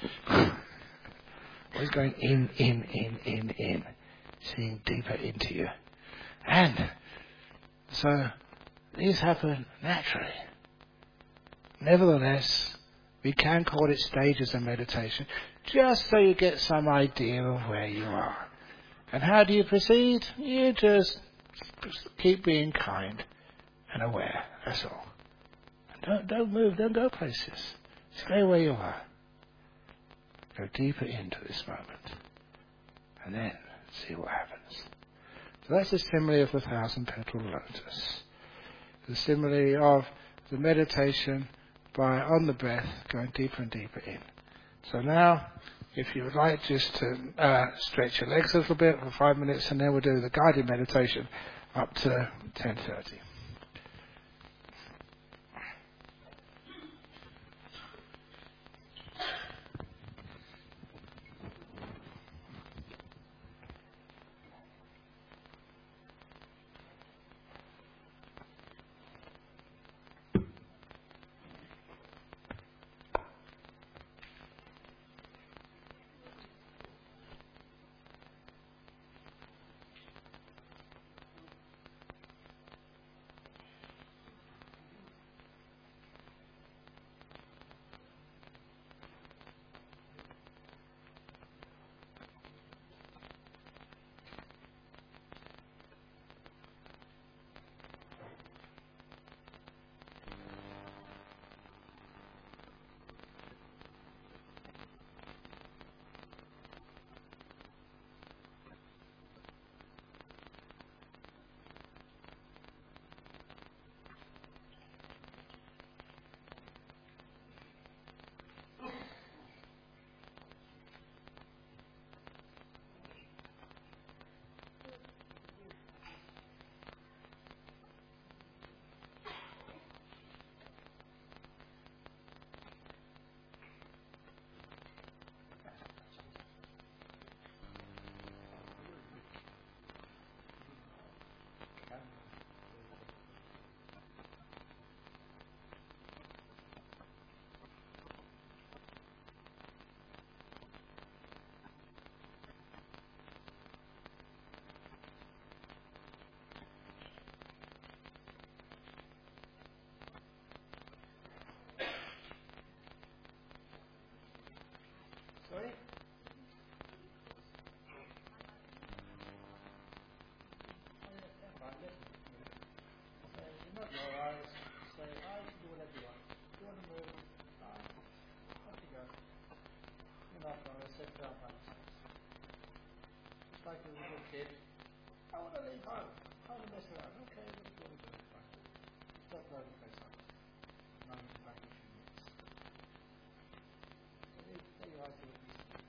Always going in, seeing deeper into you. And so these happen naturally. Nevertheless, we can call it stages of meditation, just so you get some idea of where you are. And how do you proceed? You just keep being kind and aware, that's all. And don't move, don't go places. Stay where you are. Go deeper into this moment. And then see what happens. So that's the simile of the 1,000-petal lotus. The simile of the meditation by, on the breath, going deeper and deeper in. So now, if you would like just to stretch your legs a little bit for 5 minutes, and then we'll do the guided meditation up to 10:30. Sorry? Not your eyes. Say, I can do whatever you want. If you want to move, fine. Off you go. You're not going to sit down by yourself. Just like a little kid. I want to leave home. I want to mess around. Okay, what do you want to do? Fine. Stop driving the place up. And I'm back in a few minutes. So there you are, do what you see.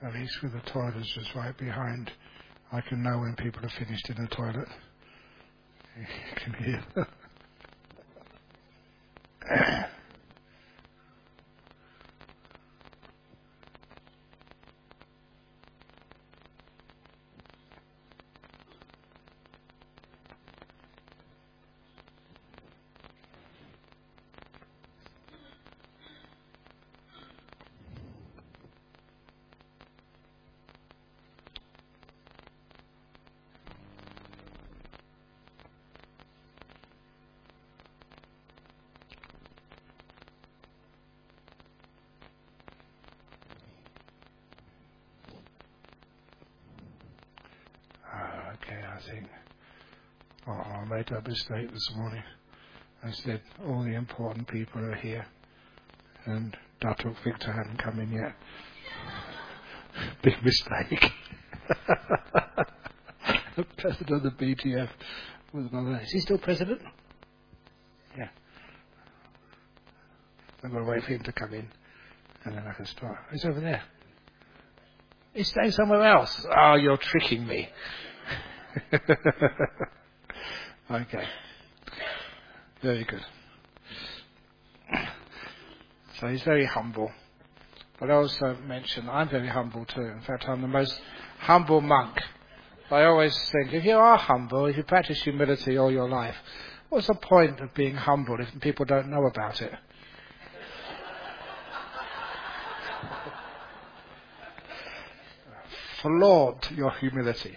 At least with the toilets just right behind, I can know when people have finished in the toilet. You can hear. Okay, I think I made a mistake this morning. I said all the important people are here, and Datuk Victor hadn't come in yet. Big mistake. The president of the BTF was another. Is he still president? Yeah. I've got to wait for him to come in, and then I can start. He's over there. He's staying somewhere else. Oh, you're tricking me. Okay. Very good. So he's very humble. But I also mentioned I'm very humble too. In fact, I'm the most humble monk. I always think, if you are humble, if you practice humility all your life, what's the point of being humble if people don't know about it? Flaunt your humility.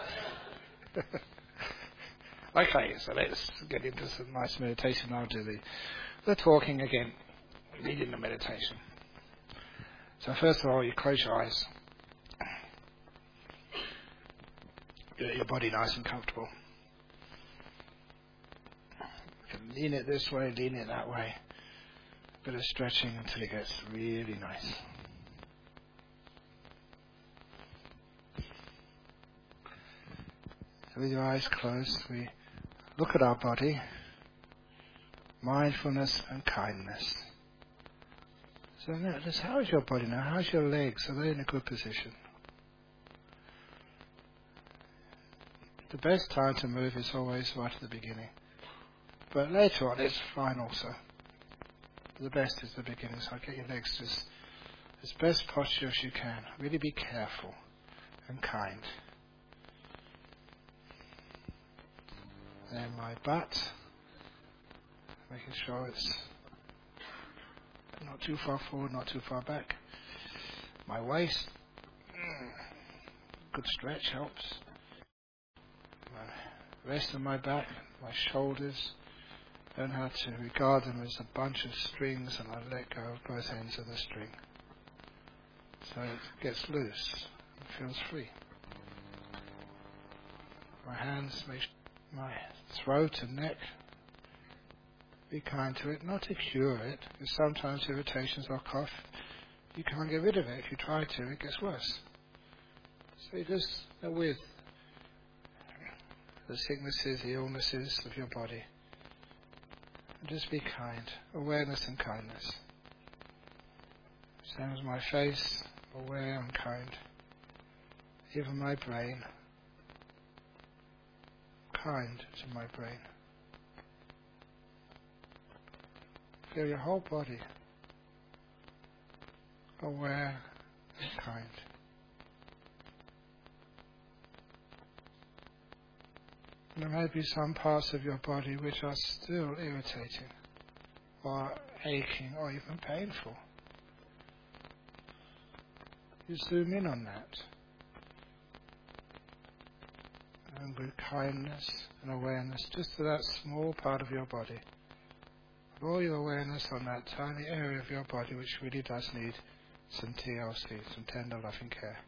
Okay, so let's get into some nice meditation. I'll do the talking again, leading the meditation. So first of all, you close your eyes. Get your body nice and comfortable. You can lean it this way, lean it that way. A bit of stretching until it gets really nice. With your eyes closed, we look at our body, mindfulness and kindness. So notice, how is your body now? How's your legs? Are they in a good position? The best time to move is always right at the beginning. But later on it's fine also. The best is the beginning, so get your legs just as best posture as you can. Really be careful and kind. Then my butt, making sure it's not too far forward, not too far back. My waist, good stretch helps. The rest of my back, my shoulders, learn how to regard them as a bunch of strings, and I let go of both ends of the string. So it gets loose, it feels free. My hands, my throat and neck, be kind to it, not to cure it, because sometimes irritations or cough, you can't get rid of it. If you try to, it gets worse. So you just are with the sicknesses, the illnesses of your body. And just be kind. Awareness and kindness. Same as my face, aware and kind. Even my brain, kind to my brain. Feel your whole body, aware and kind. There may be some parts of your body which are still irritating, or aching, or even painful. You zoom in on that. And with kindness and awareness, just to that small part of your body. Put all your awareness on that tiny area of your body which really does need some TLC, some tender loving care.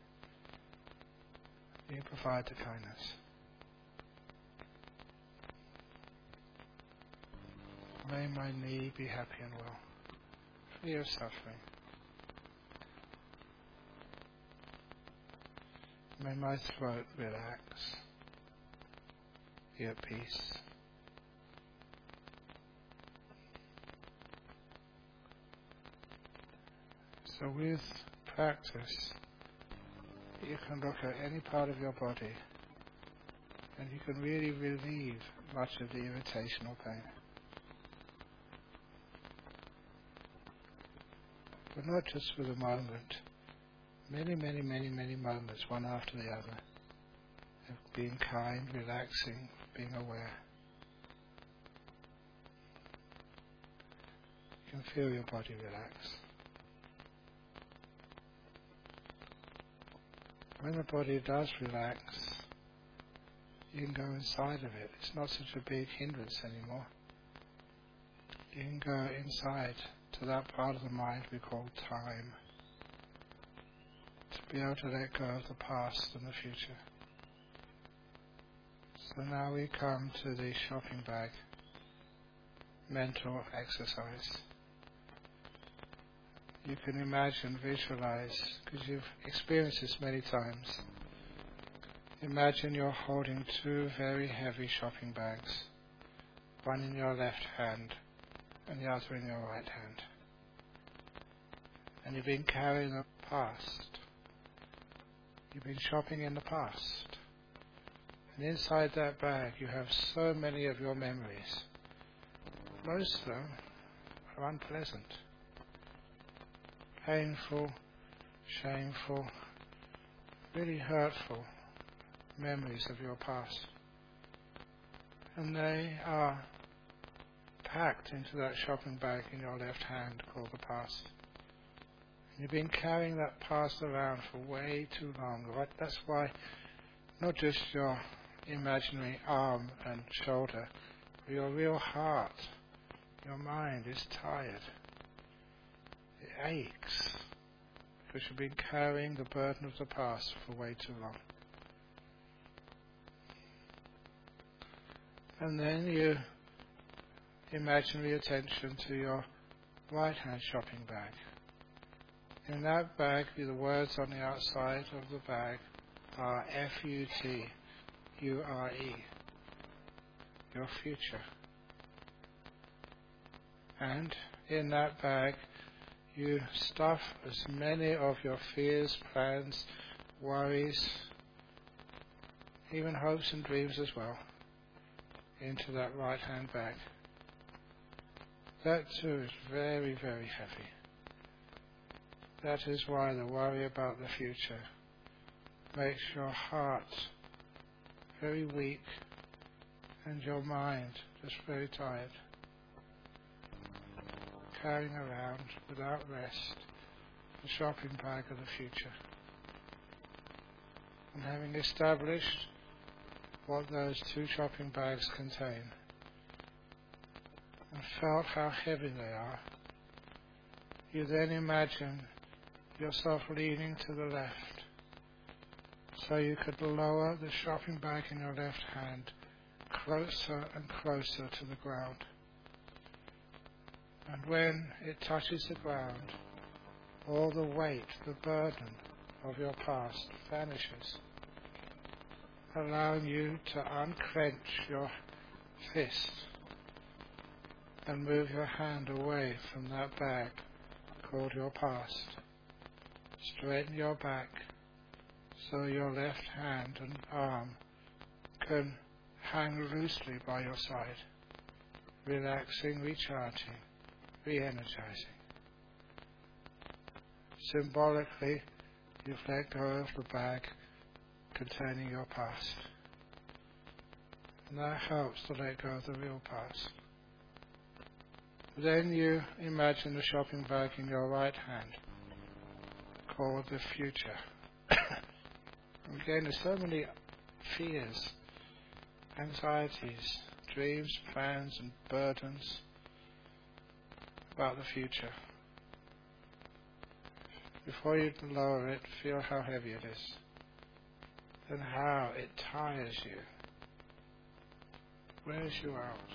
You provide the kindness. May my knee be happy and well, free of suffering. May my throat relax, be at peace. So with practice, you can look at any part of your body and you can really relieve much of the irritation or pain. But not just for the moment. Many, many, many, many moments, one after the other, of being kind, relaxing, being aware. You can feel your body relax. When the body does relax, you can go inside of it. It's not such a big hindrance anymore. You can go inside to that part of the mind we call time, to be able to let go of the past and the future. So now we come to the shopping bag mental exercise. You can imagine, visualize, because you've experienced this many times. Imagine you're holding two very heavy shopping bags, one in your left hand and the other in your right hand. And you've been carrying the past. You've been shopping in the past. And inside that bag you have so many of your memories. Most of them are unpleasant, painful, shameful, really hurtful memories of your past. And they are packed into that shopping bag in your left hand called the past. And you've been carrying that past around for way too long. Right? That's why not just your imaginary arm and shoulder, but your real heart, your mind is tired. It aches because you've been carrying the burden of the past for way too long. And then you imagine the attention to your right hand shopping bag. In that bag, the words on the outside of the bag are F-U-T-U-R-E, your future. And in that bag, you stuff as many of your fears, plans, worries, even hopes and dreams as well, into that right hand bag. That too is very, very heavy. That is why the worry about the future makes your heart very weak and your mind just very tired. Carrying around without rest the shopping bag of the future. And having established what those two shopping bags contain and felt how heavy they are, you then imagine yourself leaning to the left so you could lower the shopping bag in your left hand closer and closer to the ground. And when it touches the ground, all the weight, the burden of your past vanishes, allowing you to unclench your fist and move your hand away from that bag called your past. Straighten your back so your left hand and arm can hang loosely by your side, relaxing, recharging, re-energizing. Symbolically, you've let go of the bag containing your past. And that helps to let go of the real past. Then you imagine the shopping bag in your right hand called the future. Again, there's so many fears, anxieties, dreams, plans and burdens about the future. Before you lower it, feel how heavy it is and how it tires you, wears you out.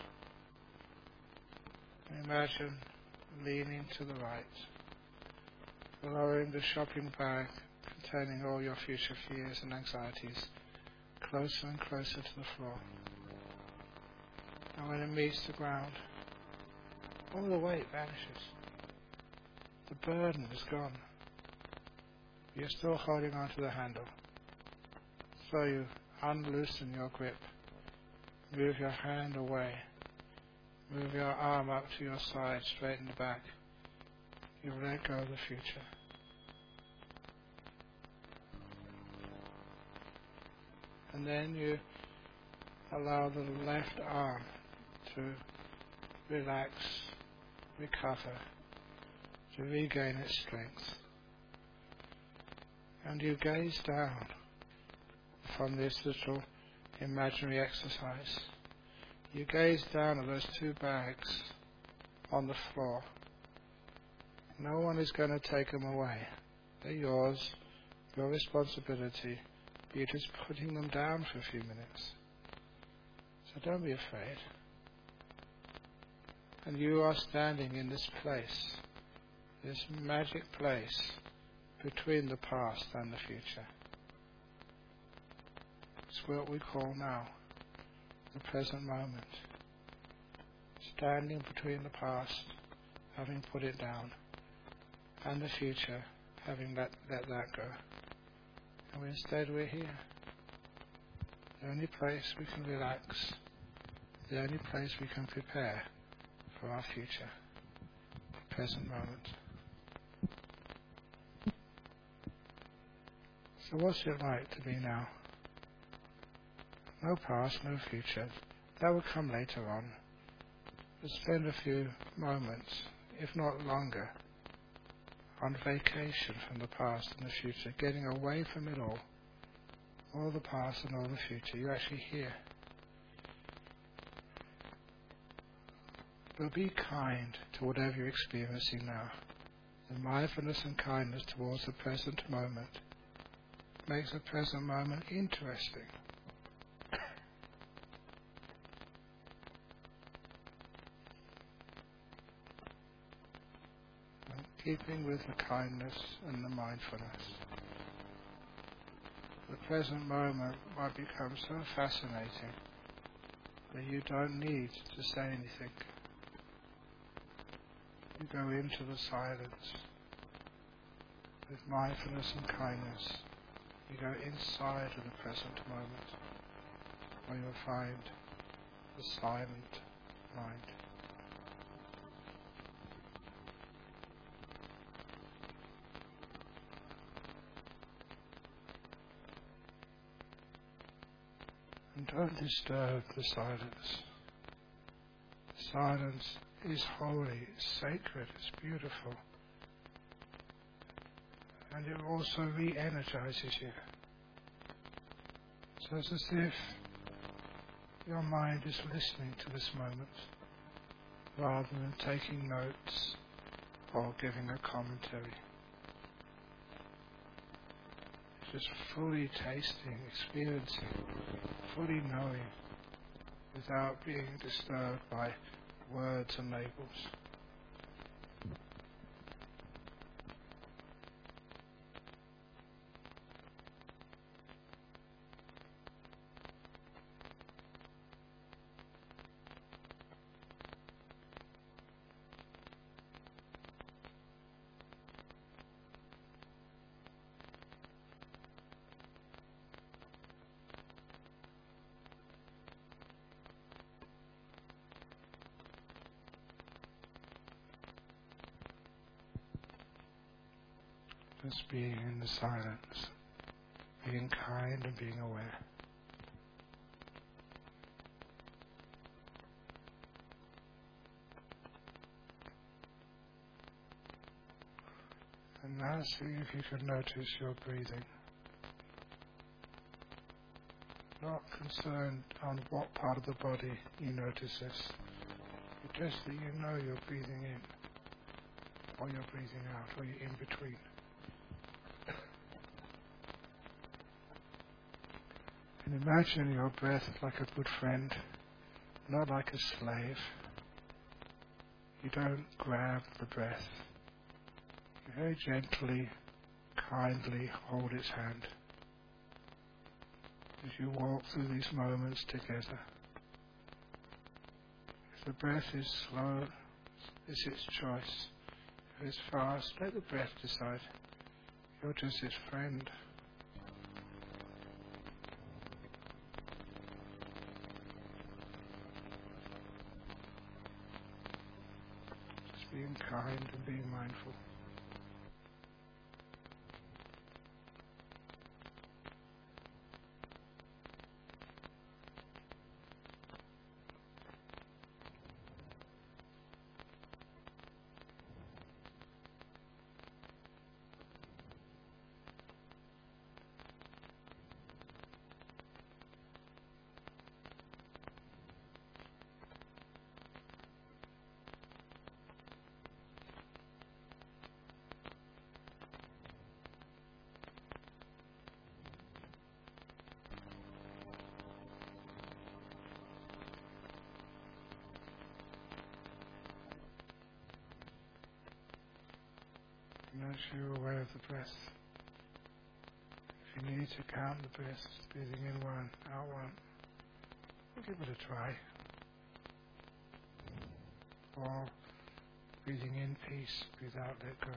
Imagine leaning to the right, lowering the shopping bag containing all your future fears and anxieties closer and closer to the floor. And when it meets the ground, all the weight vanishes. The burden is gone. You're still holding onto the handle. So you unloosen your grip. Move your hand away. Move your arm up to your side, straighten the back. You let go of the future. And then you allow the left arm to relax, recover, to regain its strength. And you gaze down from this little imaginary exercise. You gaze down at those two bags on the floor. No one is going to take them away. They're yours, your responsibility. You're just putting them down for a few minutes. So don't be afraid. And you are standing in this place, this magic place between the past and the future. It's what we call now the present moment. Standing between the past, having put it down, and the future, having let that go. And instead we're here. The only place we can relax, the only place we can prepare for our future, the present moment. So what's it like to be now? No past, no future. That will come later on. We'll spend a few moments, if not longer, on vacation from the past and the future, getting away from it all the past and all the future. You're actually here. But be kind to whatever you're experiencing now. The mindfulness and kindness towards the present moment makes the present moment interesting. And keeping with the kindness and the mindfulness. The present moment might become so fascinating that you don't need to say anything. You go into the silence with mindfulness and kindness. You go inside of the present moment, where you'll find the silent mind. And don't disturb the silence. Silence is holy, it's sacred, it's beautiful. And it also re-energizes you. So it's as if your mind is listening to this moment rather than taking notes or giving a commentary. It's just fully tasting, experiencing, fully knowing without being disturbed by words and labels. Just being in the silence, being kind and being aware. And now see if you can notice your breathing. Not concerned on what part of the body you notice this, but just that you know you're breathing in, or you're breathing out, or you're in between. And imagine your breath like a good friend, not like a slave. You don't grab the breath. You very gently, kindly hold its hand as you walk through these moments together. If the breath is slow, it's its choice. If it's fast, let the breath decide. You're just his friend. Just being kind and being mindful. And as you're aware of the breath, if you need to count the breaths, breathing in one, out one, give it a try. Or breathing in peace, breathe out, let go.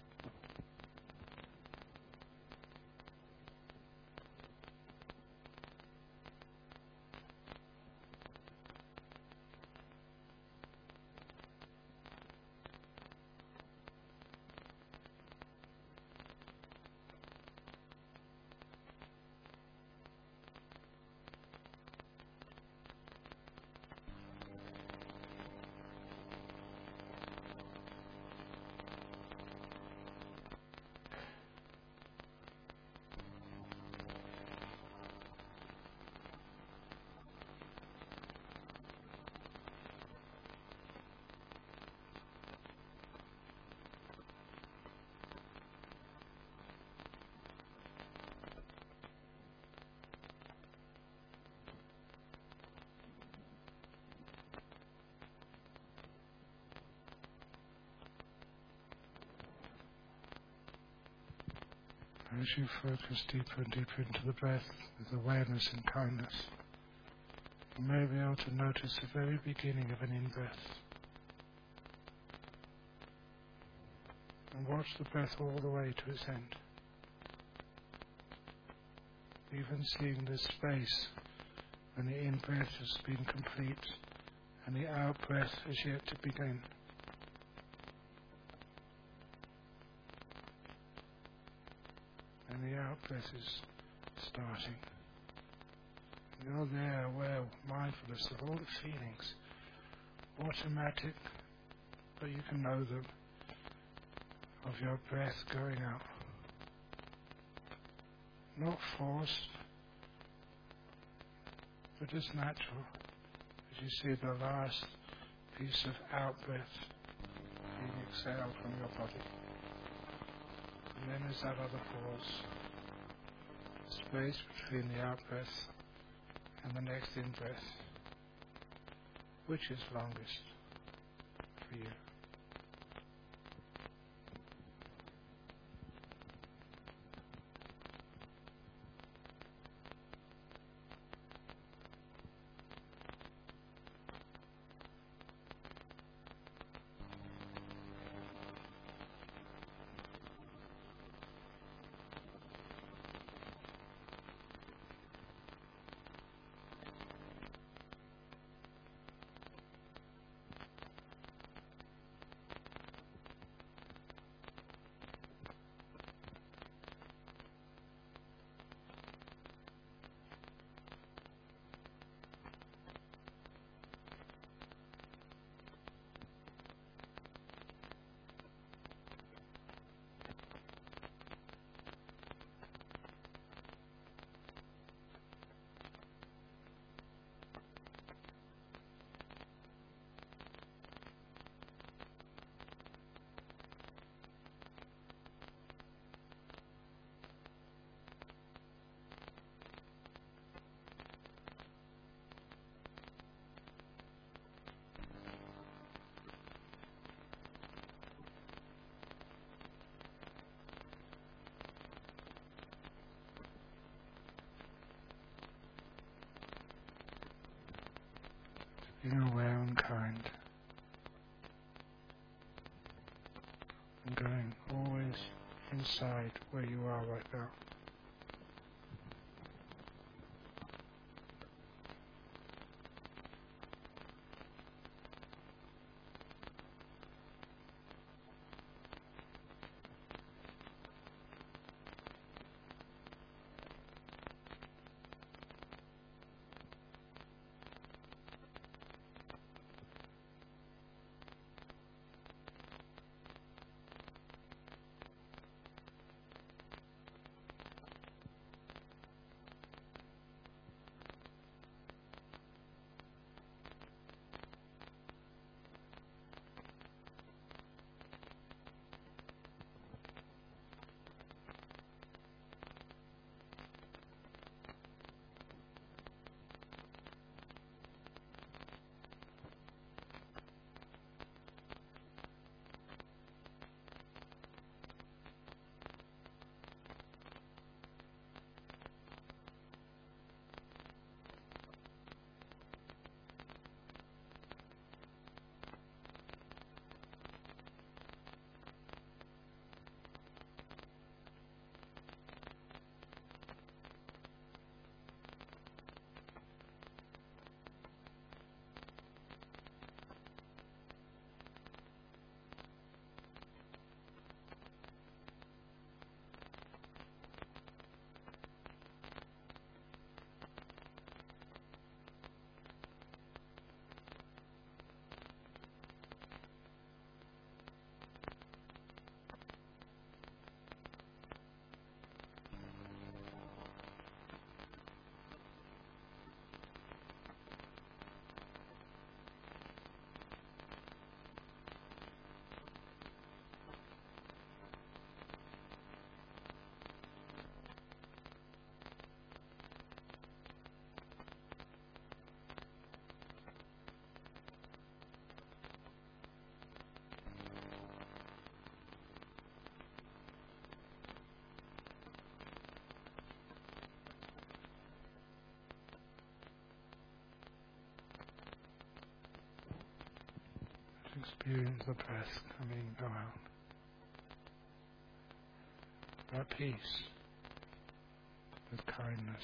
As you focus deeper and deeper into the breath with awareness and kindness, you may be able to notice the very beginning of an in-breath. And watch the breath all the way to its end. Even seeing the space when the in-breath has been complete and the out-breath is yet to begin. And the out-breath is starting. You're there, aware, mindfulness of all the feelings, automatic, but you can know them, of your breath going out. Not forced, but just natural, as you see the last piece of out-breath being exhaled from your body. And then there's that other pause, space between the out-breath and the next in-breath. Which is longest for you? Being aware and kind, and going always in inside where you are right now. Experience the breath coming and going. At peace, with kindness.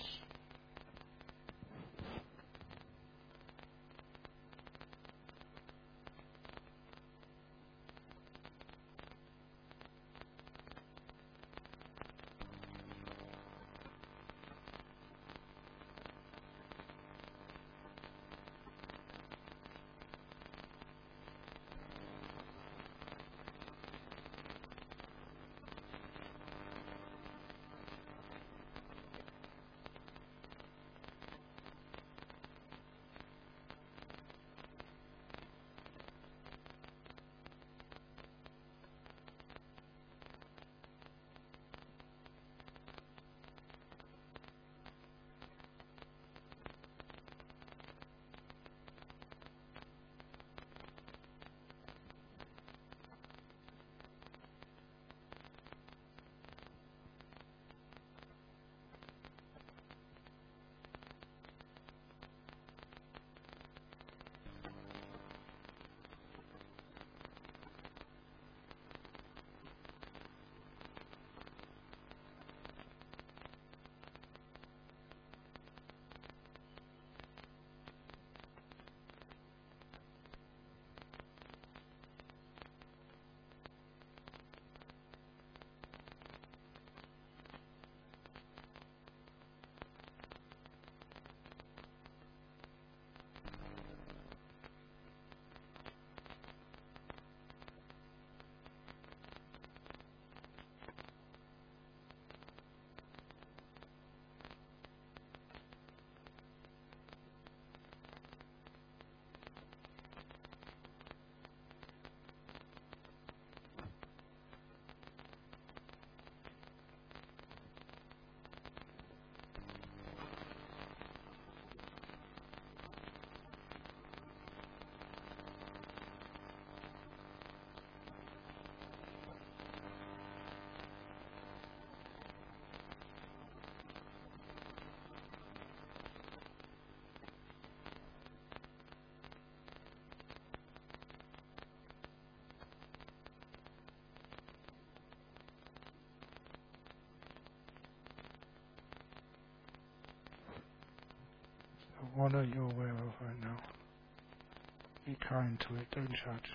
one that you're aware of right now. Be kind to it, don't judge.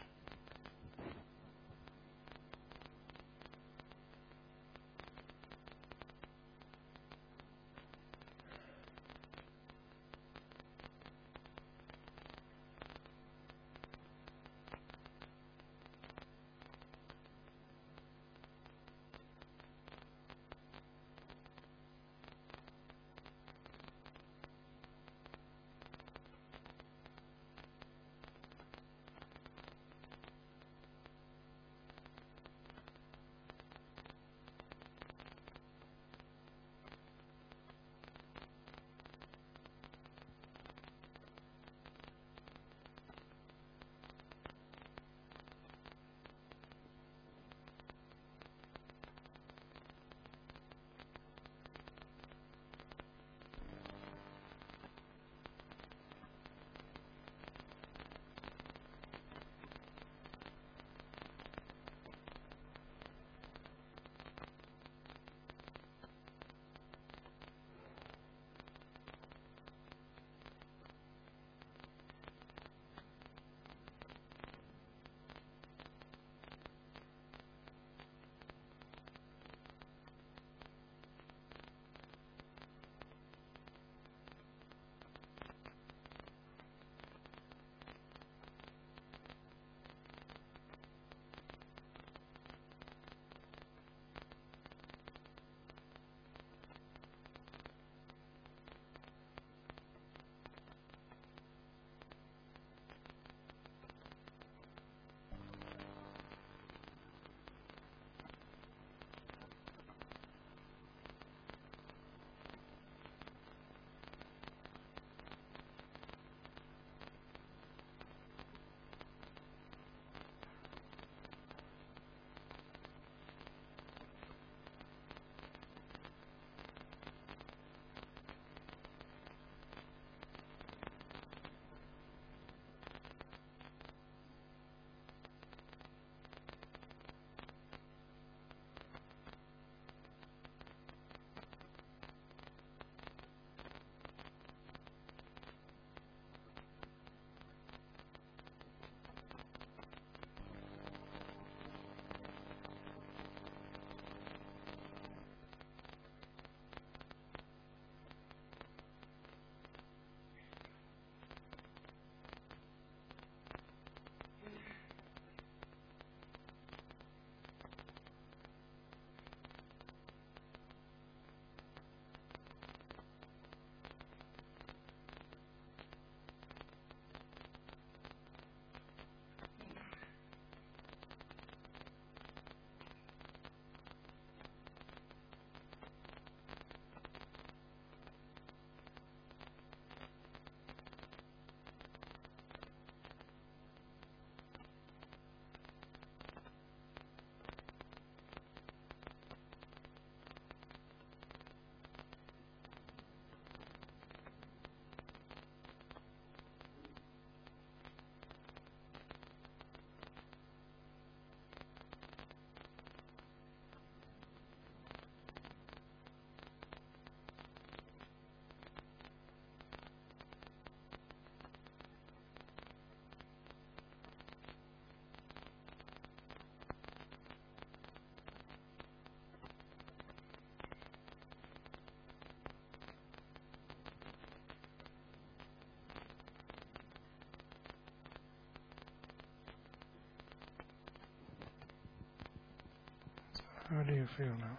How do you feel now?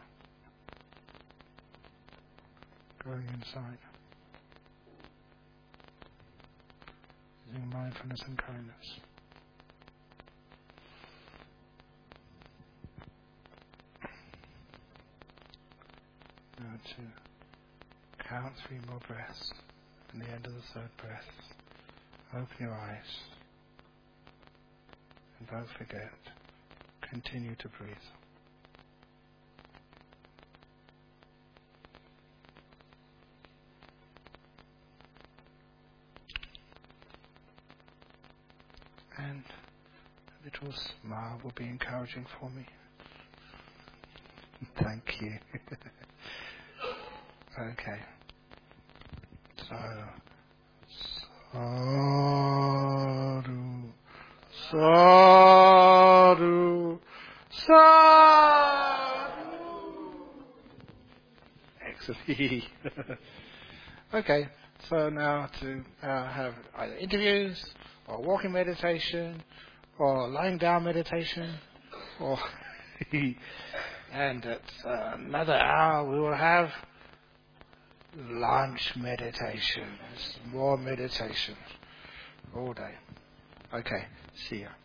Going inside. Using mindfulness and kindness. Now to count 3 more breaths. And the end of the 3rd breath, open your eyes. And don't forget, continue to breathe. And a little smile will be encouraging for me. Thank you. Okay. So, Sadhu, sadhu, sadhu. Excellent. Okay, so now to have either interviews, or walking meditation, or lying down meditation, or and at another hour we will have lunch meditations, more meditation all day. Okay, see ya.